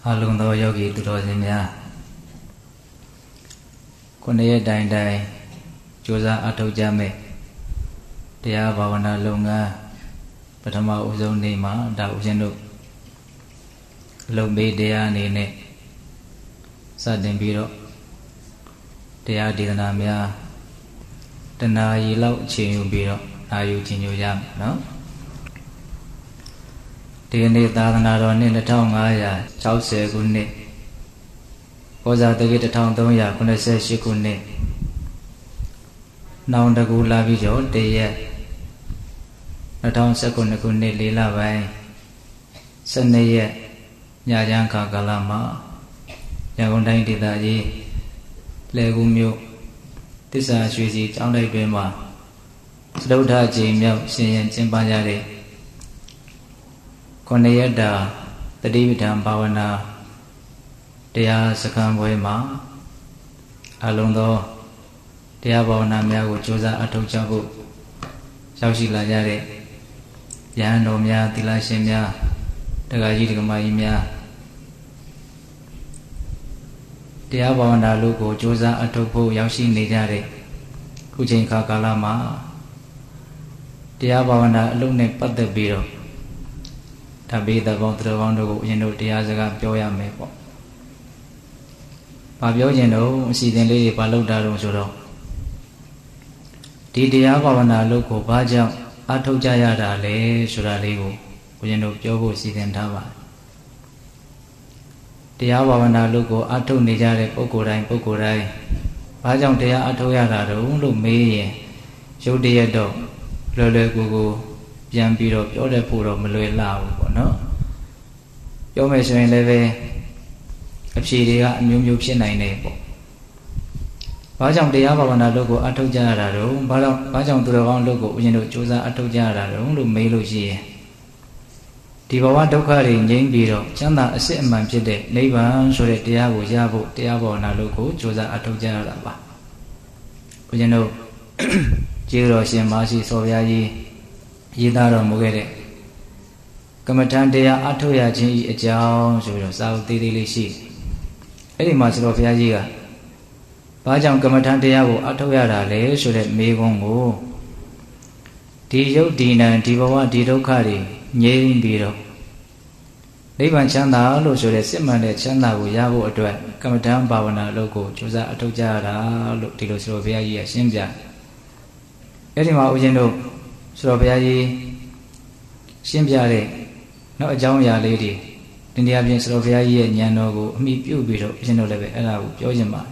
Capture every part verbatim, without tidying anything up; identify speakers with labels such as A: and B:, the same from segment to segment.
A: 阿龙多ယောဂီသူတော်စင်များခုနှစ်ရက်တိုင်တိုင်ကြိုးစားအထောက်ကြမဲ့တရားဘာဝနာလုပ်ငန်းပထမဦးဆုံးနေ့မှာဒါဦးဇင်းတို့လုံပေးတရားအနေနဲ့စတင်ပြီးတော့တရားဒေသနာများတဏှာရီလောက်အချိန်ယူပြီးတော့အာယူခြင်းညိုရမယ်နော်ဒီနေ့သာသနာတော်နှစ်၂၅၆၀ခုနှစ်ကောဇာတက္က၁၃၇၈ခုနှစ်နောင်တကူလာပြီးတော့တရက်၂၀၁၉ခုနှစ်လေးလပိုင်း၁၂ရက်ညချမ်းခါကာလမှာရန်ကုန်တိုင်းဒေသကြီးလှည်ကူးမြို့တစ္ဆာရွှေစီကျောင်းတိုက်တွင်မှာစတုထကြိမ်မြောက်ရှင်ရင်ကျင်းပကြတဲ့ခုနှစ်ရက်တာတတိပဋ္ဌာန်ဘာဝနာတရားစခန်းပွဲမှာအလုံးသောတရားဘာဝနာများကိုကြိုးစားအထောက်ကြဖို့ရောက်ရှိလာကြတဲ့ယဟန်တော်များသီလရှင်များတရားကြီးဓမ္မကြီးများတရားဘာဝနာလို့ကိုကြိုးစားအထောက်ဖို့ရောက်ရှိနေကြတဲ့ခုချိန်ခါကာလမှာတရားဘာဝနာအလုပ်နဲ့ပတ်သက်ပြီးတော့တပိသဘောသူတော်ကောင်းတို့ကိုအရင်တို့တရားစကားပြောရမယ်ပေါ့။ဘာပြောခြင်းတော့အစီအစဉ်လေးတွေဘာလုပ်တာတော့ဆိုတော့ဒီတရားဘာဝနာလုပ်ကိုဘာကြောင့်အထောက်ကြရတာလဲဆိုတာလေးကိုအရင်တို့ပြောဖို့စီစဉ်ထားပါတယ်။တရားဘာဝနာလုပ်ကိုအထောက်နေကြတဲ့ပုဂ္ဂိုလ်တိုင်းပုဂ္ဂိုလ်တိုင်းဘာကြောင့်တရားအထောက်ရတာတော့လို့မေးရင်ရုပ်တရက်တော့လွယ်လွယ်ကူကူပြန်ပြီးတော့ပြောတတ်ဖို့တော့မလွယ်လှဘူးပေါ့နော်ပြောမယ်ဆိုရင်လည်းပဲအဖြေတွေကအမျိုးမျိုးဖြစ်နိုင်တယ်ပေါ့ဘာကြောင့်တရားဘာဝနာလုပ်ကိုအထောက်ကြရတာတော့ဘာကြောင့်ဘာကြောင့်သူတော်ကောင်းလုပ်ကိုဦးဇင်းတို့စူးစမ်းအထောက်ကြရတာတော့လို့မေးလို့ရှိရင်ဒီဘဝဒုက္ခတွေငြိမ်းပြီးတော့ချမ်းသာအစစ်အမှန်ဖြစ်တဲ့နိဗ္ဗာန်ဆိုတဲ့တရားကိုရဖို့တရားဘာဝနာလုပ်ကိုစူးစမ်းအထောက်ကြရတာပါဦးဇင်းတို့ကျေးတော်ရှင်မရှိစော်ဘုရားကြီးရေးသားတော်မူခဲ့တဲ့ကမ္မထံတရားအထောက်ရခြင်းဤအကြောင်းဆိုပြီးတော့စာအုပ်သေးသေးလေးရှိအဲ့ဒီမှာဆိုတော့ဘုရားကြီးကဘာကြောင့်ကမ္မထံတရားကိုအထောက်ရတာလဲဆိုတဲ့မေးခွန်းကိုဒီယုတ်ဒီနံဒီဘဝဒီဒုက္ခတွေငြိမ်းပြီးတော့နိဗ္ဗာန်ချမ်းသာလို့ဆိုတဲ့စစ်မှန်တဲ့ချမ်းသာကိုရဖို့အတွက်ကမ္မထံဘာဝနာအလုပ်ကိုကြိုးစားအထောက်ကြရတာလို့ဒီလိုဆိုတော့ဘုရားကြီးကရှင်းပြအဲ့ဒီမှာဦးဇင်းတို့ဆိုတော့ဘုရားကြီးရှင်းပြတဲ့နောက်အကြောင်းအရာလေးတွေဒီနေရာပြင်ဆိုတော့ဘုရားကြီးရဲ့ဉာဏ်တော်ကိုအမိပြုတ်ပြီးတော့ဦးဇင်းတို့လည်းပဲအဲ့ဒါကိုပြောချင်ပါတယ်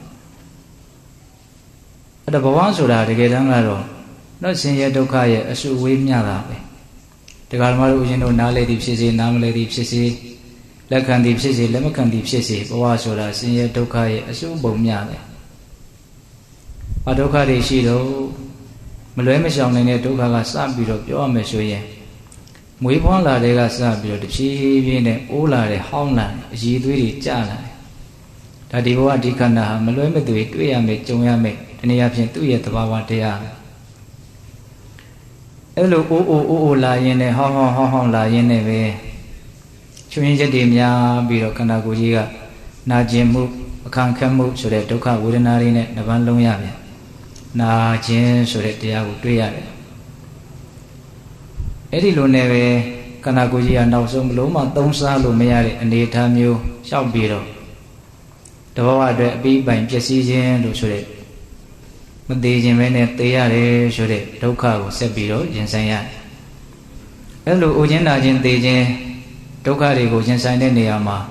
A: အဲ့ဒါဘဝဆိုတာတကယ်တမ်းကတော့တော့ဆင်းရဲဒုက္ခရဲ့အစုဝေးမျှတာပဲတရားဓမ္မတို့ဦးဇင်းတို့နားလေသည်ဖြစ်စေနားမလဲသည်ဖြစ်စေလက်ခံသည်ဖြစ်စေလက်မခံသည်ဖြစ်စေဘဝဆိုတာဆင်းရဲဒုက္ခရဲ့အစုပုံမျှတယ်ဘာဒုက္ခတွေရှိတော့မလွဲမရှောင်နိုင်တဲ့ဒုက္ခကစပြီးတော့ပြောရမယ်ဆိုရင်မွေးဖွားလာတဲ့ကစပြီးတော့တဖြည်းဖြည်းနဲ့အိုးလာတဲ့ဟောင်းလာအရည်သွေးတွေကျလာတယ်ဒါဒီဘဝဒီခန္ဓာဟာမလွဲမသွေတွေ့ရမယ်ကြုံရမယ်ဒီနေရာဖြင့်သူ့ရဲ့သဘာဝတရားအဲ့လိုအိုးအိုးအိုးအိုးလာရင်းနဲ့ဟောင်းဟောင်းဟောင်းဟောင်းလာရင်းနဲ့ပဲချွင်းချက်တွေများပြီးတော့ခန္ဓာကိုယ်ကြီးကနာကျင်မှုအခန့်ခက်မှုဆိုတဲ့ဒုက္ခဝေဒနာတွေနဲ့နှပန်းလုံးရပြန်နာခြင်းဆိုတဲ့တရားကိုတွေ့ရတယ်အဲ့ဒီလိုနဲ့ပဲခန္ဓာကိုယ်ကြီးကနောက်ဆုံးမလို့မှသုံးစားလို့မရတဲ့အနေအထားမျိုးလျှောက်ပြီးတော့တဘောဝအတွက်အပြီးပိုင်ပျက်စီးခြင်းလို့ဆိုတဲ့မသေးခြင်းပဲနဲ့သေရတယ်ဆိုတဲ့ဒုက္ခကိုဆက်ပြီးတော့ရင်ဆိုင်ရတယ်အဲ့လိုအိုခြင်းနာခြင်းသေခြင်းဒုက္ခတွေကိုရင်ဆိုင်တဲ့နေရာမှာ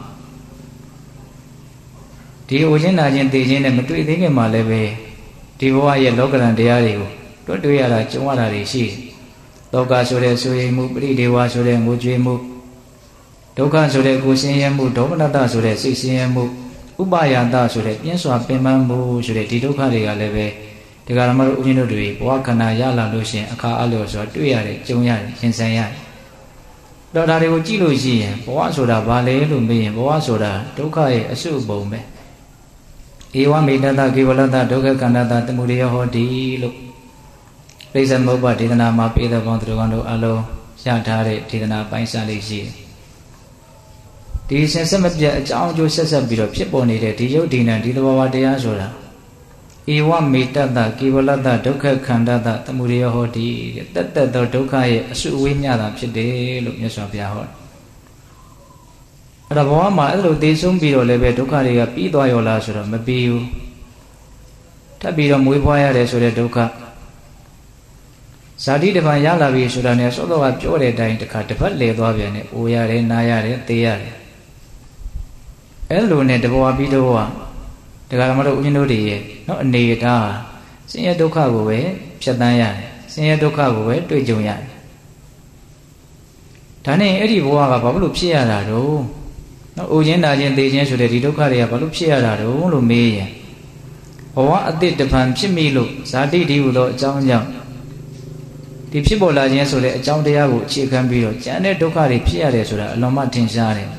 A: ဒီအိုခြင်းနာခြင်းသေခြင်းနဲ့မတွေ့သေးခင်မှာလည်းပဲဒီဘဝရဲ့လောကရန်တရားတွေကိုတွေ့တွေ့ရတာကြုံရတာတွေရှိတယ်။လောကဆိုတဲ့ဆိုရင်မှုပရိဒေဝဆိုတဲ့ငိုကြွေးမှုဒုက္ခဆိုတဲ့ကိုယ်ဆင်းရဲမှုဒေါမနတဆိုတဲ့စိတ်ဆင်းရဲမှုဥပါယတဆိုတဲ့ပြင်းစွာပင်ပန်းမှုဆိုတဲ့ဒီဒုက္ခတွေကလည်းပဲဒီကရမတို့ဦးဇင်းတို့တွေဘဝခန္ဓာရလာလို့ရှိရင်အခါအလျော်စွာတွေ့ရတယ်ကြုံရတယ်ရင်ဆိုင်ရတယ်။တော့ဒါတွေကိုကြည့်လို့ရှိရင်ဘဝဆိုတာဘာလဲလို့မေးရင်ဘဝဆိုတာဒုက္ခရဲ့အစုပုံပဲဧဝမေတ္တကေဝလတ္တဒုက္ခကန္တတတမှုရိယဟောတိလို့ပိဿမုပ္ပဒေသနာမှာပိဿဘောသူတော်ကောင်းတို့အလုံးရထားတဲ့ဒေသနာပိုင်းစာလေးရှိတယ်ဒီစင်ဆက်မပြတ်အကြောင်းအကျိုးဆက်ဆက်ပြီးတော့ဖြစ်ပေါ်နေတဲ့ဒီယုတ်ဒီနံဒီသဘောဝတရားဆိုတာဧဝမေတ္တတကေဝလတ္တဒုက္ခခန္ဓာတသမုဒယဟောတိတဲ့တက်တက်သောဒုက္ခရဲ့အစုအဝေးမျှတာဖြစ်တယ်လို့မြတ်စွာဘုရားဟောတယ်အဲ့ဒါဘဝမှာအဲ့လိုသိဆုံးပြီးတော့လည်းပဲဒုက္ခတွေကပြီးသွားရောလားဆိုတော့မပြီးဘူးထပ်ပြီးတော့မွေးဖွားရတယ်ဆိုတဲ့ဒုက္ခဇာတိတပံရလာပြီဆိုတာနဲ့စောစောကပြောတဲ့အတိုင်းတစ်ခါတစ်ပတ်လဲသွားပြန်တယ်အိုရတယ်နားရတယ်သိရတယ်အဲ့လိုနဲ့တဘဝပြီးတော့ဒကာမတို့ဦးဇင်းတို့တွေရဲ့နော်အနေအထားဆင်းရဲဒုက္ခကိုပဲဖြတ်တန်းရတယ်ဆင်းရဲဒုက္ခကိုပဲတွေ့ကြုံရတယ်ဒါနဲ့အဲ့ဒီဘဝကဘာလို့ဖြစ်ရတာတော့နော်အိုခြင်းနာခြင်းသိခြင်းဆိုတဲ့ဒီဒုက္ခတွေကဘာလို့ဖြစ်ရတာတော့လို့မေးရင်ဘဝအတိတ်တပံဖြစ်မိလို့ဇာတိဒီဟုသောအကြောင်းကြောင့်ဒီဖြစ်ပေါ်လာခြင်းဆိုတဲ့အကြောင်းတရားကိုအခြေခံပြီးတော့ကျန်တဲ့ဒုက္ခတွေဖြစ်ရတယ်ဆိုတာအလွန်မှထင်ရှားတယ်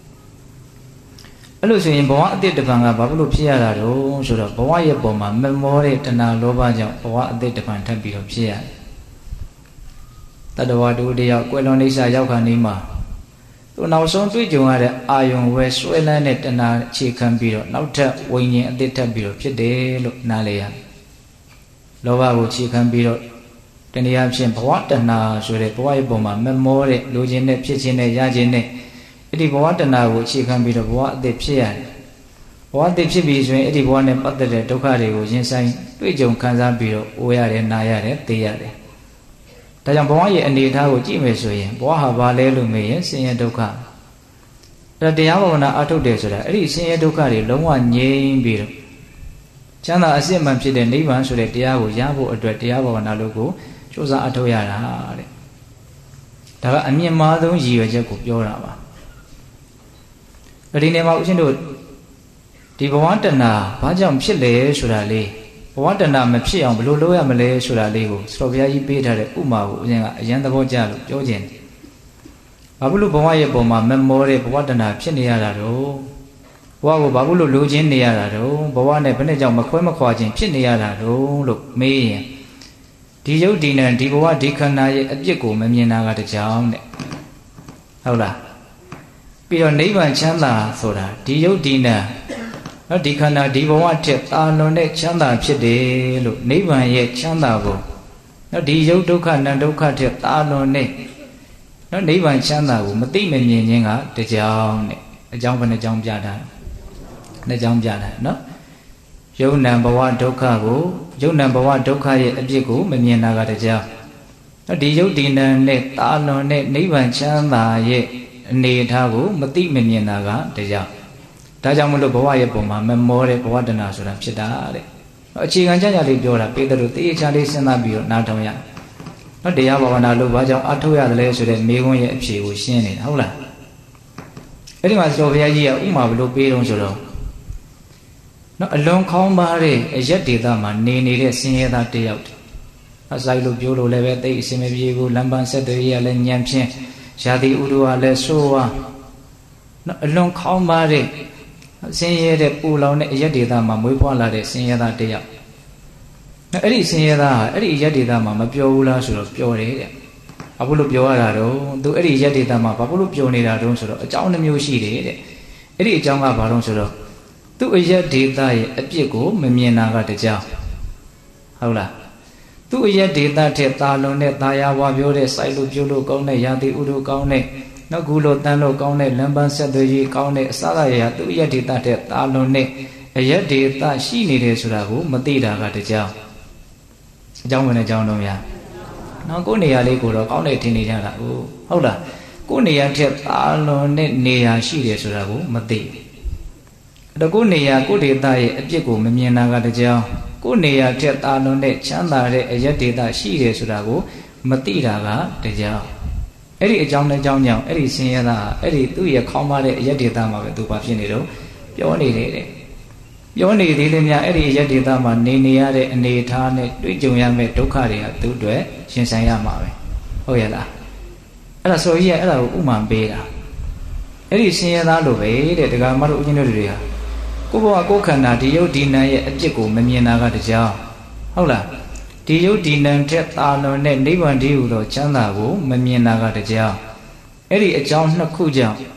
A: အဲ့လိုဆိုရင်ဘဝအတိတ်တပံကဘာလို့ဖြစ်ရတာတော့ဆိုတော့ဘဝရဲ့ပုံမှာမမောတဲ့တဏှာလောဘကြောင့်ဘဝအတိတ်တပံထပ်ပြီးတော့ဖြစ်ရတယ်တတဝတူတယောက်ကွယ်လွန်အိဋ္ဌာရောက်ခါနေမှာသူနောက်ဆုံးတွေ့ကြုံရတဲ့အာယုံဝဲဆွဲလန်းတဲ့တဏှာအခြေခံပြီးတော့နောက်ထပ်ဝိညာဉ်အတိတ်ထပ်ပြီးတော့ဖြစ်တယ်လို့နားလည်ရတယ်လောဘကိုအခြေခံပြီးတော့တနည်းအားဖြင့်ဘဝတဏှာဆိုတဲ့ဘဝရဲ့ပုံမှာမမောတဲ့လူချင်းနဲ့ဖြစ်ချင်းနဲ့ရချင်းနဲ့အဲ့ဒီဘဝတဏှာကိုအခြေခံပြီးတော့ဘဝအသစ်ဖြစ်ရတယ်ဘဝအသစ်ဖြစ်ပြီဆိုရင်အဲ့ဒီဘဝနဲ့ပတ်သက်တဲ့ဒုက္ခတွေကိုရင်ဆိုင်တွေ့ကြုံခံစားပြီးတော့အိုရတယ်နာရတယ်သိရတယ်ဒါကြောင့်ဘဝရဲ့အနေအထားကိုကြည့်မယ်ဆိုရင်ဘဝဟာဘာလဲလို့မေးရင်ဆင်းရဲဒုက္ခအဲ့တရားဘာဝနာအထုတ်တယ်ဆိုတာအဲ့ဒီဆင်းရဲဒုက္ခတွေလုံးဝငြိမ်းပြီးတော့ချမ်းသာအစစ်မှန်ဖြစ်တဲ့နိဗ္ဗာန်ဆိုတဲ့တရားကိုရဖို့အတွက်တရားဘာဝနာလို့ကိုစူးစမ်းအထောက်ရတာတဲ့ဒါကအမြင့်မားဆုံးရည်ရွယ်ချက်ကိုပြောတာပါဒီနေ့မှာဦးရှင်တို့ဒီဘဝတဏှာဘာကြောင့်ဖြစ်လဲဆိုတာလေးဘဝတဏှာမဖြစ်အောင်ဘယ်လိုလုပ်ရမလဲဆိုတာလေးကိုစတော်ဘုရားကြီးပေးထားတဲ့ဥမာကိုဦးရှင်ကအရန်သဘောကျလို့ပြောခြင်းဘာလို့ဘဝရဲ့ပုံမှာမမောတဲ့ဘဝတဏှာဖြစ်နေရတာတော့ဘဝကိုဘာလို့လိုချင်နေရတာတော့ဘဝနဲ့ဘယ်နဲ့ကြောင့်မခွဲမခွာခြင်းဖြစ်နေရတာတော့လို့မေးရင်ဒီယုတ်ဒီနံဒီဘဝဒီခန္ဓာရဲ့အပြစ်ကိုမမြင်တာကတကြောင်တဲ့ဟုတ်လားပြီးတော့နိဗ္ဗာန်ချမ်းသာဆိုတာဒီယုတ်ဒီနံနော်ဒီခန္ဓာဒီဘဝထက်တာလွန်တဲ့ချမ်းသာဖြစ်တယ်လို့နိဗ္ဗာန်ရဲ့ချမ်းသာကိုနော်ဒီယုတ်ဒုက္ခနံဒုက္ခထက်တာလွန်တဲ့နော်နိဗ္ဗာန်ချမ်းသာကိုမသိမမြင်ခြင်းကတကြောင်တဲ့အကြောင်းဘယ်နှကြောင်းပြတာနှစ်ကြောင်းပြတာနော်ယုံနံဘဝဒုက္ခကိုယုံနံဘဝဒုက္ခရဲ့အပြစ်ကိုမမြင်တာကတကြောင်ဒီယုတ်ဒီနံနဲ့တာလွန်တဲ့နိဗ္ဗာန်ချမ်းသာရဲ့အနေအထားကိုမသိမမြင်တာကတကြောင်ဒါကြောင့်မလို့ဘဝရဲ့ပုံမှာမမောတဲ့ဘဝတဏှာဆိုတာဖြစ်တာတဲ့အခြေခံကြကြလေးပြောတာပေတလို့တေးချာလေးစဉ်းစားပြီးတော့နားထောင်ရနော်တရားဘာဝနာလို့ဘာကြောင့်အထောက်ရတယ်လဲဆိုတဲ့မေးခွန်းရဲ့အဖြေကိုရှင်းနေတာဟုတ်လားအဲ့ဒီမှာစောဘုရားကြီးကဥမာဘလို့ပေးတော့ဆိုတော့နော်အလွန်ခေါင်းပါတဲ့အရက်ဒေသမှာနေနေတဲ့ဆင်းရဲသားတယောက်အဆိုင်လို့ပြောလို့လည်းပဲတိတ်အစင်မပြေဘူးလမ်းပန်းဆက်တွေရလည်းညံဖြင်းရာသီဥတုကလည်းဆိုးဝါးနော်အလွန်ခေါင်းပါတဲ့ဆင်းရဲတဲ့ပူလောင်တဲ့အရက်ဒေသမှာမွေးဖွားလာတဲ့ဆင်းရဲသားတယောက်နော်အဲ့ဒီဆင်းရဲသားဟာအဲ့ဒီအရက်ဒေသမှာမပျော်ဘူးလားဆိုတော့ပျော်တယ်တဲ့ဘာလို့လို့ပြောရတာတော့သူအဲ့ဒီရက်ဒေသမှာဘာလို့ပျော်နေတာတုံးဆိုတော့အကြောင်းနှမျိုးရှိတယ်တဲ့အဲ့ဒီအကြောင်းကဘာလို့ဆိုတော့သူ့အရက်ဒေသရဲ့အပြစ်ကိုမမြင်တာကတကြောင်ဟုတ်လားသူ့အရက်ဒေသထက်သာလွန်တဲ့သာယာဝပြောတဲ့စိုက်လို့ပြုလို့ကောင်းတဲ့ရာသီဥတုကောင်းတဲ့နော်ကူလို့တန်းလို့ကောင်းတဲ့လမ်းပန်းဆက်သွယ်ရေးကောင်းတဲ့အစအရာသူ့အရက်ဒေသထက်သာလွန်တဲ့အရက်ဒေသရှိနေတယ်ဆိုတာကိုမသိတာကတကြောင်အကြောင်းဝင်တဲ့အကြောင်းတော့များနော်ကိုယ်နေရာလေးကိုတော့ကောင်းတယ်ထင်နေကြတာဟုတ်ဟုတ်လားကိုယ်နေရာထက်သာလွန်တဲ့နေရာရှိတယ်ဆိုတာကိုမသိဘူးအဲ့တော့ကိုယ်နေရာကိုယ်ဒေသရဲ့အပြစ်ကိုမမြင်တာကတကြောင်ကိုယ်နေရာထက်သာလွန်တဲ့ချမ်းသာတဲ့အရက်ဒေသရှိတယ်ဆိုတာကိုမသိတာကတကြောင်အဲ့ဒီအကြောင်းနဲ့အကြောင်းကြောင့်အဲ့ဒီဆင်းရဲသားအဲ့ဒီသူ့ရဲ့ခေါင်းပါတဲ့အရက်ဒေသမှာပဲသူဘာဖြစ်နေတော့ပြောနေတယ်တဲ့ပြောနေသေးတယ်များအဲ့ဒီရက်ဒေသမှာနေနေရတဲ့အနေအထားနဲ့တွေ့ကြုံရမယ့်ဒုက္ခတွေကသူ့အတွက်ရှင်ဆိုင်ရမှာပဲဟုတ်ရဲ့လားအဲ့ဒါဆိုကြီးကအဲ့ဒါကိုဥမာပေးတာအဲ့ဒီဆင်းရဲသားလိုပဲတဲ့ဒကာမတို့ဦးဇင်းတို့တွေကကိုယ့်ဘဝကိုယ်ခန္ဓာဒီယုတ်ဒီနံရဲ့အပြစ်ကိုမမြင်တာကတကြောင်ဟုတ်လားဒီယုတ်ဒီနံထက်သာလွန်တဲ့နိဗ္ဗာန်တည်းဟူသောချမ်းသာကိုမမြင်တာကတကြောင်အဲ့ဒီအကြောင်းနှစ်ခုကြောင့်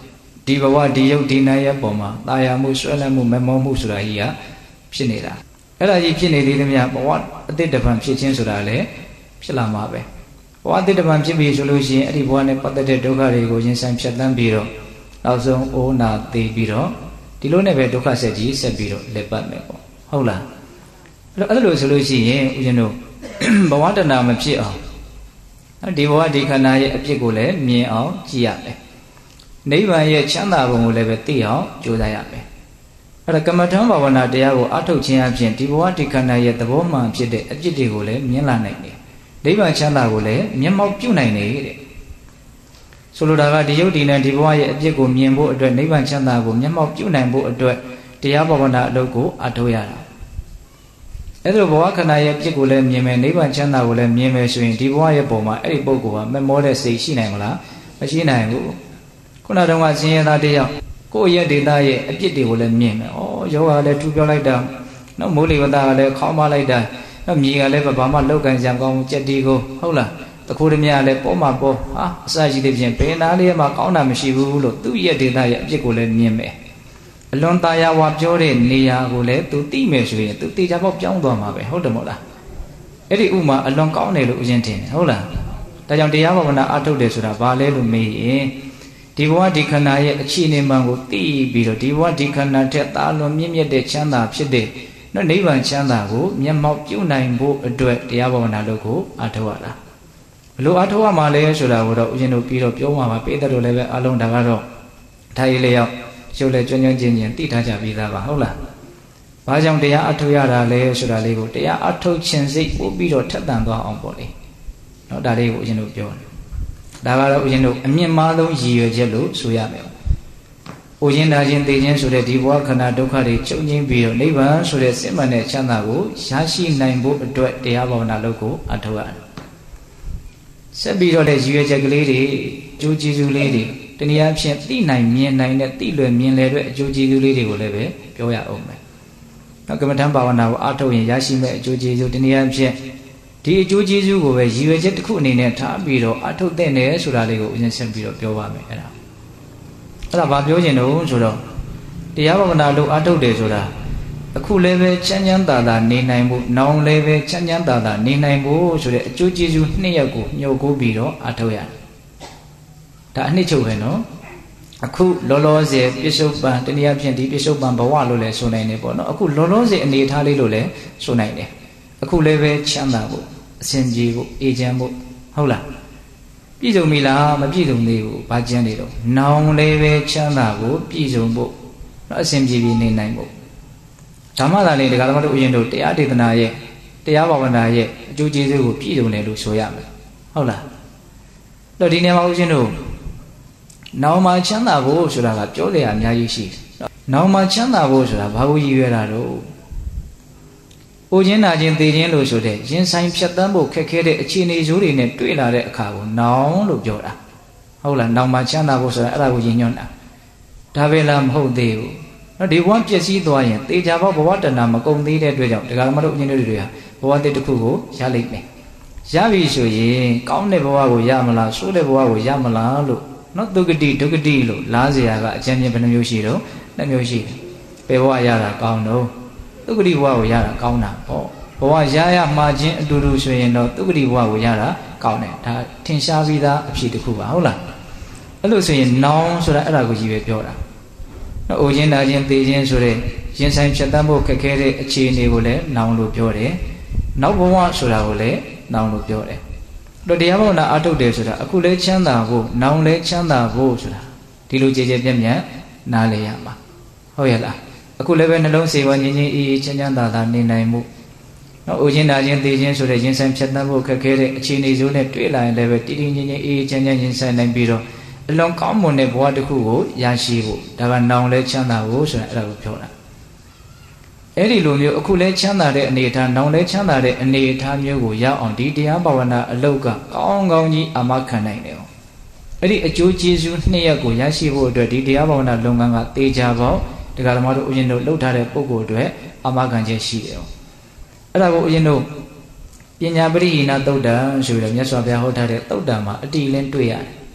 A: ဒီဘဝဒီယုတ်ဒီနာရဲ့ပုံမှာတာယာမှုဆွဲလန်းမှုမမောမှုဆိုတာကြီးကဖြစ်နေတာအဲ့ဒါကြီးဖြစ်နေသေးသမျှဘဝအတိတ်တပံဖြစ်ခြင်းဆိုတာလည်းဖြစ်လာမှာပဲဘဝအတိတ်တပံဖြစ်ပြီဆိုလို့ရှိရင်အဲ့ဒီဘဝနဲ့ပတ်သက်တဲ့ဒုက္ခတွေကိုရင်ဆိုင်ဖြတ်သန်းပြီးတော့နောက်ဆုံးအိုးနာသေးပြီးတော့ဒီလိုနဲ့ပဲဒုက္ခဆက်ကြီးဆက်ပြီးတော့လက်ပတ်မယ်ပေါ့ဟုတ်လားအဲ့တော့အဲ့လိုဆိုလို့ရှိရင်ဦးဇင်းတို့ဘဝတဏမဖြစ်အောင်ဒီဘဝဒီခန္ဓာရဲ့အဖြစ်ကိုလည်းမြင်အောင်ကြည့်ရမယ်နိဗ္ဗာန်ရဲ့ချမ်းသာပုံကိုလည်းပဲသိအောင်ကြိုးစားရမယ်အဲ့ဒါကမ္မထံဘာဝနာတရားကိုအထုတ်ခြင်းအပြင်ဒီဘဝဒီခန္ဓာရဲ့သဘောမှန်ဖြစ်တဲ့အဖြစ်တွေကိုလည်းမြင်လာနိုင်တယ်နိဗ္ဗာန်ချမ်းသာကိုလည်းမျက်မှောက်ပြုနိုင်တယ်တဲ့ဆိုလိုတာကဒီယုတ်ဒီနဲ့ဒီဘဝရဲ့အဖြစ်ကိုမြင်ဖို့အတွက်နိဗ္ဗာန်ချမ်းသာကိုမျက်မှောက်ပြုနိုင်ဖို့အတွက်တရားဘာဝနာအလုပ်ကိုအထုတ်ရတာအဲ့လိုဘဝခန္ဓာရဲ့အဖြစ်ကိုလည်းမြင်မယ်နိဗ္ဗာန်ချမ်းသာကိုလည်းမြင်မယ်ဆိုရင်ဒီဘဝရဲ့ပုံမှာအဲ့ဒီပုဂ္ဂိုလ်ဟာမမောတဲ့စိတ်ရှိနိုင်မလားမရှိနိုင်ဘူးခုနတုန်းကဆင်းရဲသားတယောက်ကိုယ့်ရဲ့ဒေတာရဲ့အပြစ်တွေကိုလည်းမြင်မယ်။ဩယောဂကလည်းထူပြောလိုက်တာနော်မိုးလေဝသကလည်းခေါင်းမလိုက်တာနော်မြေကလည်းဘာမှလောက်ကန်စံကောင်းကြက်တီကိုဟုတ်လားတခိုးဓမြလည်းပေါ်မှာပေါ်ဟာအစရှိတဲ့ဖြင့်ဘယ်နာလေးမှကောင်းတာမရှိဘူးလို့သူ့ရဲ့ဒေတာရဲ့အပြစ်ကိုလည်းမြင်မယ်။အလွန်ตายာဝါပြောတဲ့နေရာကိုလည်းသူသိမယ်ဆိုရင်သူတေချာပေါက်ပြောင်းသွားမှာပဲဟုတ်တယ်မို့လား။အဲ့ဒီဥမာအလွန်ကောင်းတယ်လို့ဦးဇင်းထင်တယ်ဟုတ်လား။ဒါကြောင့်တရားဘာဝနာအထုတ်တယ်ဆိုတာဘာလဲလို့မေးရင်ဒီဘဝဒီခန္ဓာရဲ့အခြေအနေမှန်ကိုသိပြီးတော့ဒီဘဝဒီခန္ဓာထက်သာလွန်မြင့်မြတ်တဲ့ချမ်းသာဖြစ်တဲ့နော်နိဗ္ဗာန်ချမ်းသာကိုမျက်မှောက်ပြုနိုင်ဖို့အတွက်တရားဘာဝနာလုပ်ကိုအထောက်ရတာဘလို့အထောက်ရမှာလဲဆိုတာကိုတော့ဦးဇင်းတို့ပြီးတော့ပြောမှာပါပိဋကတို့လည်းပဲအလုံးဒါကတော့ထားရည်လျောက်ရုပ်လည်းကျွမ်းကျွမ်းကျင်ကျင်သိထားကြပြီးသားပါဟုတ်လားဘာကြောင့်တရားအထောက်ရတာလဲဆိုတာလေးကိုတရားအထောက်ခြင်းစိတ်ပို့ပြီးတော့ထက်သန်သွားအောင်ပေါ့လေနော်ဒါလေးကိုဦးဇင်းတို့ပြောတယ်ဒါကတော့ဦးဇင်းတို့အမြင့်မားဆုံးရည်ရွယ်ချက်လို့ဆိုရမယ်။ဦးဇင်းဒါချင်းသိချင်းဆိုတဲ့ဒီဘဝခန္ဓာဒုက္ခတွေချုပ်ငြိမ်းပြီးတော့နိဗ္ဗာန်ဆိုတဲ့စစ်မှန်တဲ့ချမ်းသာကိုရရှိနိုင်ဖို့အတွက်တရားဘာဝနာလုပ်ကိုအထောက်ရတယ်။ဆက်ပြီးတော့လည်းရည်ရွယ်ချက်ကလေးတွေအကျိုးကျေးဇူးလေးတွေတနည်းအားဖြင့်သိနိုင်မြင်နိုင်တဲ့သိလွယ်မြင်လည်တဲ့အကျိုးကျေးဇူးလေးတွေကိုလည်းပဲပြောရအောင်မယ်။နောက်ကမ္မထံဘာဝနာကိုအထောက်ရင်ရရှိမဲ့အကျိုးကျေးဇူးတနည်းအားဖြင့်ဒီအကျိုးကျေးဇူးကိုပဲရည်ရွယ်ချက်တစ်ခုအနေနဲ့ထားပြီးတော့အထုတ်တဲ့နယ်ဆိုတာလေးကိုဦးဇင်းဆက်ပြီးတော့ပြောပါမယ်အဲ့ဒါအဲ့ဒါဘာပြောချင်တော့ဆိုတော့တရားဘာဝနာလို့အထုတ်တယ်ဆိုတာအခုလည်းပဲချမ်းချမ်းသာသာနေနိုင်ဖို့နောင်လည်းပဲချမ်းချမ်းသာသာနေနိုင်ဖို့ဆိုတဲ့အကျိုးကျေးဇူးနှစ်ရပ်ကိုညှို့ကိုပြီးတော့အထုတ်ရတယ်ဒါအနှစ်ချုပ်ပဲနော်အခုလောလောဆယ်ပြစ္ဆုတ်ပံတနည်းအားဖြင့်ဒီပြစ္ဆုတ်ပံဘဝလို့လည်းဆိုနိုင်တယ်ပေါ့နော်အခုလောလောဆယ်အနေထားလေးလို့လည်းဆိုနိုင်တယ်အခုလည်းပဲချမ်းသာဖို့အစဉ်ပြေဖို့အေးချမ်းဖို့ဟုတ်လားပြည့်စုံပြီလားမပြည့်စုံသေးဘူးဘာကျန်နေတော့နောင်လည်းပဲချမ်းသာဖို့ပြည့်စုံဖို့အစဉ်ပြေပြီးနေနိုင်ဖို့ဓမ္မသာလေးတရားဓမ္မတို့ဥယျာဉ်တို့တရားဒေသနာရဲ့တရားဘာဝနာရဲ့အကျိုးကျေးဇူးကိုပြည့်စုံတယ်လို့ဆိုရမယ်ဟုတ်လားတော့ဒီနေရာမှာဥယျာဉ်တို့နောင်မှာချမ်းသာဖို့ဆိုတာကပြောတယ်အများကြီးရှိတယ်နောင်မှာချမ်းသာဖို့ဆိုတာဘာကိုရည်ရွယ်တာတော့အိုခြင်းနာခြင်းသိခြင်းလို့ဆိုတဲ့ရင်ဆိုင်ဖြတ်တန်းဖို့ခက်ခဲတဲ့အခြေအနေဆိုးတွေနဲ့တွေ့လာတဲ့အခါကိုနောင်လို့ပြောတာဟုတ်လားနောင်မှာချမ်းသာဖို့ဆိုတာအဲ့ဒါကိုရည်ညွှန်းတာဒါပဲလားမဟုတ်သေးဘူးနော်ဒီဘဝပျက်စီးသွားရင်တေချာဘောဘဝတဏမကုန်သေးတဲ့အတွက်ကြောင့်တရားဓမ္မတို့အញ្ញတို့တွေကဘဝတည်းတစ်ခုကိုရလိမ့်မယ်ရပြီဆိုရင်ကောင်းတဲ့ဘဝကိုရမလားဆိုးတဲ့ဘဝကိုရမလားလို့နော်ဒုက္ခတိဒုက္ခတိလို့လားเสียကအကျဉ်းချင်းဘယ်နှမျိုးရှိတော့နှစ်မျိုးရှိတယ်ဘယ်ဘဝရတာကောင်းတော့ဒုက္ခတိဘဝကိုရတာကောင်းတာပေါ့ဘဝရရမှာချင်းအတူတူဆိုရင်တော့ဒုက္ခတိဘဝကိုရတာကောင်းတယ်ဒါထင်ရှားပြီးသားအဖြစ်တစ်ခုပါဟုတ်လားအဲ့လိုဆိုရင်နောင်ဆိုတာအဲ့ဒါကိုကြီးပဲပြောတာနော်အိုခြင်းနာခြင်းသိခြင်းဆိုတဲ့ရင်ဆိုင်ဖြတ်တန်းဖို့ခက်ခဲတဲ့အခြေအနေကိုလည်းနောင်လို့ပြောတယ်နောက်ဘဝဆိုတာကိုလည်းနောင်လို့ပြောတယ်တော့တရားဘာဝနာအထုတ်တယ်ဆိုတာအခုလဲချမ်းသာဖို့နောင်လဲချမ်းသာဖို့ဆိုတာဒီလိုကြည်ကြည်ပြည့်ပြည့်နားလည်ရမှာဟုတ်ရဲ့လားအခုလည်းပဲနှလုံးစေဝငြင်းငြင်းအေးအေးချမ်းချမ်းသာသာနေနိုင်မှုနော်အိုခြင်းနာခြင်းသိခြင်းဆိုတဲ့ရင်ဆိုင်ဖြတ်တန်းဖို့ခက်ခဲတဲ့အခြေအနေဆိုးနဲ့တွေ့လာရင်လည်းပဲတည်တည်ငြိမ်ငြိမ်အေးအေးချမ်းချမ်းရင်ဆိုင်နိုင်ပြီးတော့အလွန်ကောင်းမွန်တဲ့ဘဝတစ်ခုကိုရရှိဖို့ဒါကနောင်လဲချမ်းသာဖို့ဆိုတာအဲ့ဒါကိုပြောတာအဲ့ဒီလိုမျိုးအခုလဲချမ်းသာတဲ့အနေအထားနောင်လဲချမ်းသာတဲ့အနေအထားမျိုးကိုရအောင်ဒီတရားဘာဝနာအလောက်ကကောင်းကောင်းကြီးအာမခံနိုင်တယ်အဲ့ဒီအကျိုးကျေးဇူးနှစ်ရပ်ကိုရရှိဖို့အတွက်ဒီတရားဘာဝနာလုပ်ငန်းကတေချာပေါတရားဓမ္မတို့ဥယျာဉ်တို့လှုပ်ထားတဲ့ပုဂ္ဂိုလ်တွေအာမခံချက်ရှိတယ်အဲ့ဒါကိုဥယျာဉ်တို့ပညာပရိဟိနသုတ်တံဆိုပြီးတော့မြတ်စွာဘုရားဟောထားတဲ့သုတ်တံမှာအတိလင်းတွေ့ရတယ်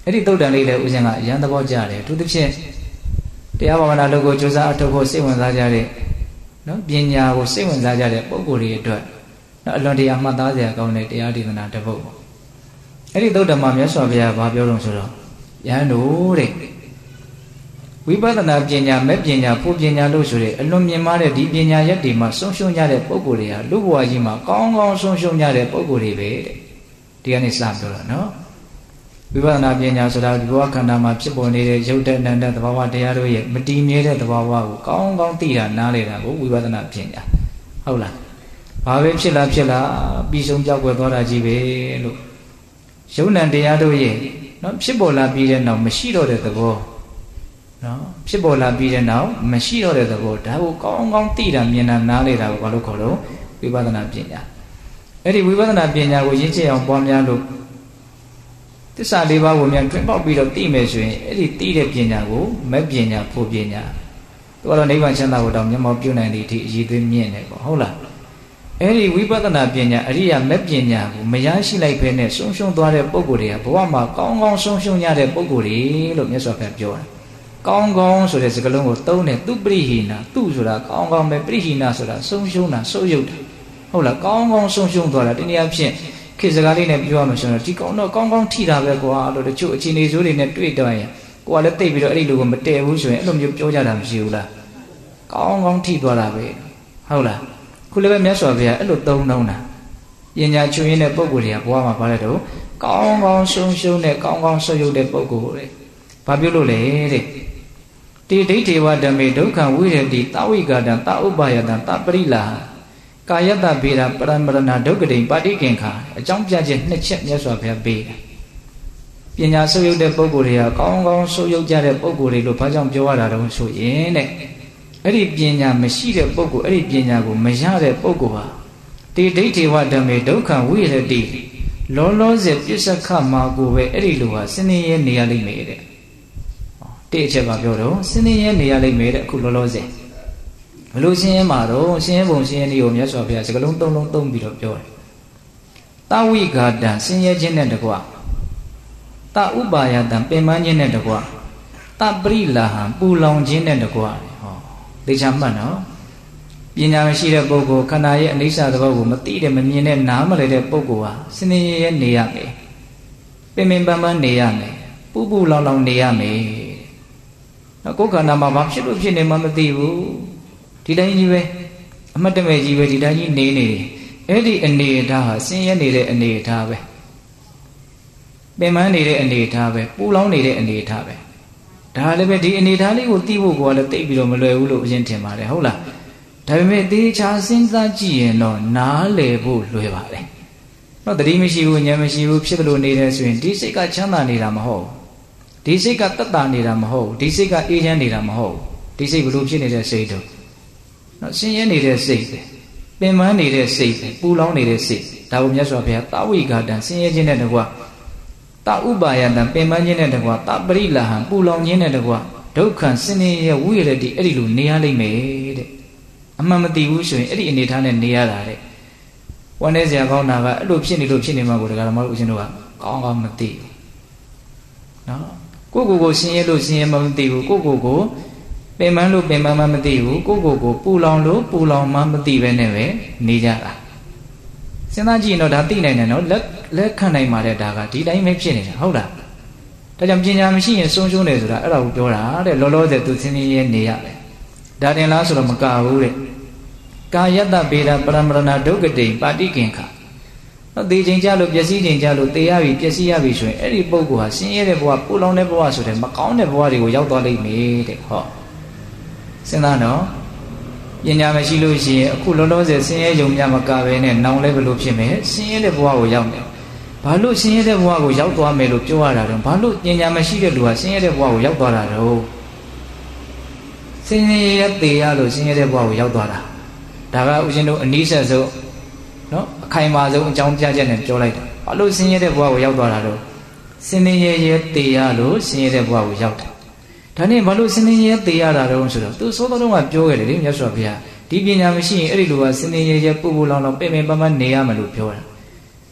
A: အဲ့ဒီသုတ်တန်လေးလည်းဦးဇင်းကအရန်သဘောကျတယ်သူတစ်ဖြင့်တရားဘာဝနာလုပ်ကိုကြိုးစားအထောက်ဖို့စိတ်ဝင်စားကြတဲ့နော်ပညာကိုစိတ်ဝင်စားကြတဲ့ပုဂ္ဂိုလ်တွေအတွက်နော်အလွန်တရာမှတ်သားစရာကောင်းတဲ့တရားဒေသနာတစ်ပုဒ်ပေါ့အဲ့ဒီသုတ်တံမှာမြတ်စွာဘုရားဘာပြောလို့ဆိုတော့ယဟန်တို့တဲ့ဝိပဿနာပညာမဲ့ပညာဖို့ပညာလို့ဆိုတဲ့အလွန်မြင့်မားတဲ့ဒီပညာရက်တွေမှာဆုံးရှုံးကြတဲ့ပုဂ္ဂိုလ်တွေဟာလူဘဝကြီးမှာကောင်းကောင်းဆုံးရှုံးကြတဲ့ပုဂ္ဂိုလ်တွေပဲတဲ့ဒီကနေ့စပြောတာနော်ဝိပဿနာပညာဆိုတာဒီဘဝခန္ဓာမှာဖြစ်ပေါ်နေတဲ့ရုပ်တဏ္ဍသဘာဝတရားတို့ရဲ့မတည်မြဲတဲ့သဘာဝကိုကောင်းကောင်းသိတာနားလည်တာကိုဝိပဿနာပညာဟုတ်လားဘာပဲဖြစ်လာဖြစ်လာပြီးဆုံးပြောက်ွယ်သွားတာကြီးပဲလို့ရုပ်ဏတရားတို့ရဲ့နော်ဖြစ်ပေါ်လာပြီးတဲ့နောက်မရှိတော့တဲ့သဘောနော်ဖြစ်ပေါ်လာပြီးတဲ့နောက်မရှိတော့တဲ့သဘောဒါကိုကောင်းကောင်းသိတာမြင်တာနားလည်တာကိုဘာလို့ခေါ်လို့ဝိပဿနာပညာအဲ့ဒီဝိပဿနာပညာကိုရင့်ကျက်အောင်ပွားများလို့သစ္စာလေးပါးကိုမြန်တွင်ပေါက်ပြီးတော့သိမယ်ဆိုရင်အဲ့ဒီသိတဲ့ပညာကိုမဲ့ပညာဖို့ပညာသူကတော့နိဗ္ဗာန်ချမ်းသာကိုတောင်မျက်မှောက်ပြုနိုင်တဲ့အထိအရေးသွေးမြင့်နေပေါ့ဟုတ်လားအဲ့ဒီဝိပဿနာပညာအရိယာမဲ့ပညာကိုမရရှိလိုက်ဘဲနဲ့ဆုံးရှုံးသွားတဲ့ပုဂ္ဂိုလ်တွေကဘဝမှာကောင်းကောင်းဆုံးရှုံးရတဲ့ပုဂ္ဂိုလ်တွေလို့မြတ်စွာဘုရားပြောတာကောင်းကောင်းဆိုတဲ့စကားလုံးကိုသုံးတယ်သူပရိဟိနာသူဆိုတာကောင်းကောင်းပဲပရိဟိနာဆိုတာဆုံးရှုံးတာဆုပ်ယုတ်တာဟုတ်လားကောင်းကောင်းဆုံးရှုံးသွားတာဒီနေရာဖြင့်ခေတ်စကားလေးနဲ့ပြောရမှာဆိုတော့ဒီကောင်းတော့ကောင်းကောင်းထိတာပဲကွာလို့တချို့အခြေအနေဆိုးတွေနဲ့တွေ့တော့ရင်ကိုကလည်းတိတ်ပြီးတော့အဲ့ဒီလူကိုမတည့်ဘူးဆိုရင်အဲ့လိုမျိုးပြောကြတာမရှိဘူးလားကောင်းကောင်းထိသွားတာပဲဟုတ်လားခုလည်းပဲမြတ်စွာဘုရားအဲ့လိုသုံးနှုံးတာပညာချွေရင်းတဲ့ပုံကိုယ်တွေကဘဝမှာပါတဲ့တော့ကောင်းကောင်းဆုံးရှုံးတဲ့ကောင်းကောင်းဆုပ်ယုတ်တဲ့ပုံကိုယ်တွေဘာပြောလို့လဲတဲ့တိဒိဋ္ဌေဝဓမ္မေဒုက္ခဝိရတိသဝိကာတံသဥပယတံသပရိလာကာယတဗေဒပရမရဏဒုက္ခတိပါတိကင်္ခာအကြောင်းပြချက်နှစ်ချက်မြတ်စွာဘုရားပေးတယ်ပညာဆုပ်ယုတ်တဲ့ပုံကိုယ်တွေကကောင်းကောင်းဆုပ်ယုတ်ကြတဲ့ပုံကိုယ်တွေလို့ဘာကြောင့်ပြောရတာတုံးဆိုရင်တဲ့အဲ့ဒီပညာမရှိတဲ့ပုဂ္ဂိုလ်အဲ့ဒီပညာကိုမရတဲ့ပုဂ္ဂိုလ်ဟာတိဒိဋ္ဌေဝဓမ္မေဒုက္ခဝိရတိလောလောဆယ်ပစ္စခမှာကိုပဲအဲ့ဒီလိုဟာစနေရဲနေရလိမ့်မယ်တဲ့တိအချက်ကပြောတော့စနေရဲနေရလိမ့်မယ်တဲ့အခုလောလောဆယ်ဘလို့ရှင်းရဲမှာတော့ရှင်းရဲပုံရှင်းရဲနည်းကိုမြတ်စွာဘုရားစကလုံးသုံးလုံးသုံးပြီးတော့ပြောတယ်တဝိဂါတံဆင်းရဲခြင်းနဲ့တကွတဥပါယတံပင်ပန်းခြင်းနဲ့တကွတပရိလာဟံပူလောင်ခြင်းနဲ့တကွဟောသိချာမှတ်နော်ပညာမရှိတဲ့ပုဂ္ဂိုလ်ခန္ဓာရဲ့အနိစ္စသဘောကိုမသိတဲ့မမြင်တဲ့နားမလည်တဲ့ပုဂ္ဂိုလ်ဟာစနေရဲနေရမယ်ပင်ပင်ပန်းပန်းနေရမယ်ပူပူလောင်လောင်နေရမယ်နော်ကိုယ်ခန္ဓာမှာဘာဖြစ်လို့ဖြစ်နေမှမသိဘူးဒီတိုင်းကြီးပဲအမတ်တမဲ့ကြီးပဲဒီတိုင်းကြီးနေနေတယ်အဲ့ဒီအနေအထားဟာဆင်းရဲနေတဲ့အနေအထားပဲပင်ပန်းနေတဲ့အနေအထားပဲပူလောင်နေတဲ့အနေအထားပဲဒါလည်းပဲဒီအနေအထားလေးကိုသိဖို့ကလည်းတိတ်ပြီးတော့မလွယ်ဘူးလို့အရင်ထင်ပါတယ်ဟုတ်လားဒါပေမဲ့သေချာစဉ်းစားကြည့်ရင်တော့နားလည်ဖို့လွယ်ပါတယ်တော့တတိမရှိဘူးဉာဏ်မရှိဘူးဖြစ်လို့နေတယ်ဆိုရင်ဒီစိတ်ကချမ်းသာနေတာမဟုတ်ဒီစိတ်ကတက်တာနေတာမဟုတ်ဒီစိတ်ကအေးချမ်းနေတာမဟုတ်ဒီစိတ်ဘလို့ဖြစ်နေတဲ့စိတ်တို့နော်ဆင်းရဲနေတဲ့စိတ်ပဲပင်ပန်းနေတဲ့စိတ်ပဲပူလောင်နေတဲ့စိတ်ဒါကိုမြတ်စွာဘုရားတဝိဂါတံဆင်းရဲခြင်းနဲ့တကွာတဥပါယတံပင်ပန်းခြင်းနဲ့တကွာတပရိလာဟံပူလောင်ခြင်းနဲ့တကွာဒုက္ခဆင်းရဲဝိရတိအဲ့ဒီလိုနေရလိမ့်မယ်တဲ့အမှန်မသိဘူးဆိုရင်အဲ့ဒီအနေထားနဲ့နေရတာတဲ့ဝမ်းနေစရာကောင်းတာကအဲ့လိုဖြစ်နေလို့ဖြစ်နေမှာကိုတကယ်တော့မဟုတ်ဦးရှင်တို့ကကောင်းကောင်းမသိဘူးနော်ကိုကိုကိုဆင်းရဲလို့ဆင်းရဲမှမသိဘူးကိုကိုကိုပင်ပန်းလို့ပင်ပန်းမှမသိဘူးကိုကိုကိုပူလောင်လို့ပူလောင်မှမသိပဲနဲ့ပဲနေကြတာစဉ်းစားကြည့်ရင်တော့ဒါသိနိုင်တယ်နော်လက်လက်ခံနိုင်ပါတဲ့ဒါကဒီတိုင်းပဲဖြစ်နေတာဟုတ်လားဒါကြောင့်ပညာမရှိရင်ဆုံးရှုံးတယ်ဆိုတာအဲ့ဒါကိုပြောတာတဲ့လောလောဆယ်သူဆင်းရဲနေရတယ်ဒါတင်လားဆိုတော့မကဘူးတဲ့ကာယတဗေဒပရမရဏဒုက္ခတိပါတိကင်္ခာတော့သေချိန်ကြလို့ပျက်စီးချိန်ကြလို့သေရပြီပျက်စီးရပြီဆိုရင်အဲ့ဒီပုဂ္ဂိုလ်ဟာဆင်းရဲတဲ့ဘဝပူလောင်တဲ့ဘဝဆိုတဲ့မကောင်းတဲ့ဘဝတွေကိုရောက်သွားလိမ့်မယ်တဲ့ဟောစဉ်းစားတော့ပညာမရှိလို့ရှိရင်အခုလောလောဆယ်ဆင်းရဲယုံများမကပဲနဲ့နောင်လည်းဘလို့ဖြစ်မယ်ဆင်းရဲတဲ့ဘဝကိုရောက်မယ်ဘာလို့ဆင်းရဲတဲ့ဘဝကိုရောက်သွားမယ်လို့ပြောရတာတော့ဘာလို့ပညာမရှိတဲ့လူဟာဆင်းရဲတဲ့ဘဝကိုရောက်သွားတာတော့ဆင်းရဲရသေးရလို့ဆင်းရဲတဲ့ဘဝကိုရောက်သွားတာဒါကဦးဇင်းတို့အနည်းဆက်ဆုံးနော်အခိုင်အမာဆုံးအကြောင်းပြချက်နဲ့ပြောလိုက်တာဘာလို့ဆင်းရဲတဲ့ဘဝကိုရောက်သွားတာတော့ဆင်းရဲရသေးရလို့ဆင်းရဲတဲ့ဘဝကိုရောက်တယ်ဒါနဲ့ဘာလို့စနေရဲသေးရတာတော့ဆိုတော့သူသောတော်ကပြောခဲ့တယ်လေမြတ်စွာဘုရားဒီပညာမရှိရင်အဲ့ဒီလိုကစနေရဲရဲပူပူလောင်လောင်ပင်ပင်ပန်းပန်းနေရမလို့ပြောတာ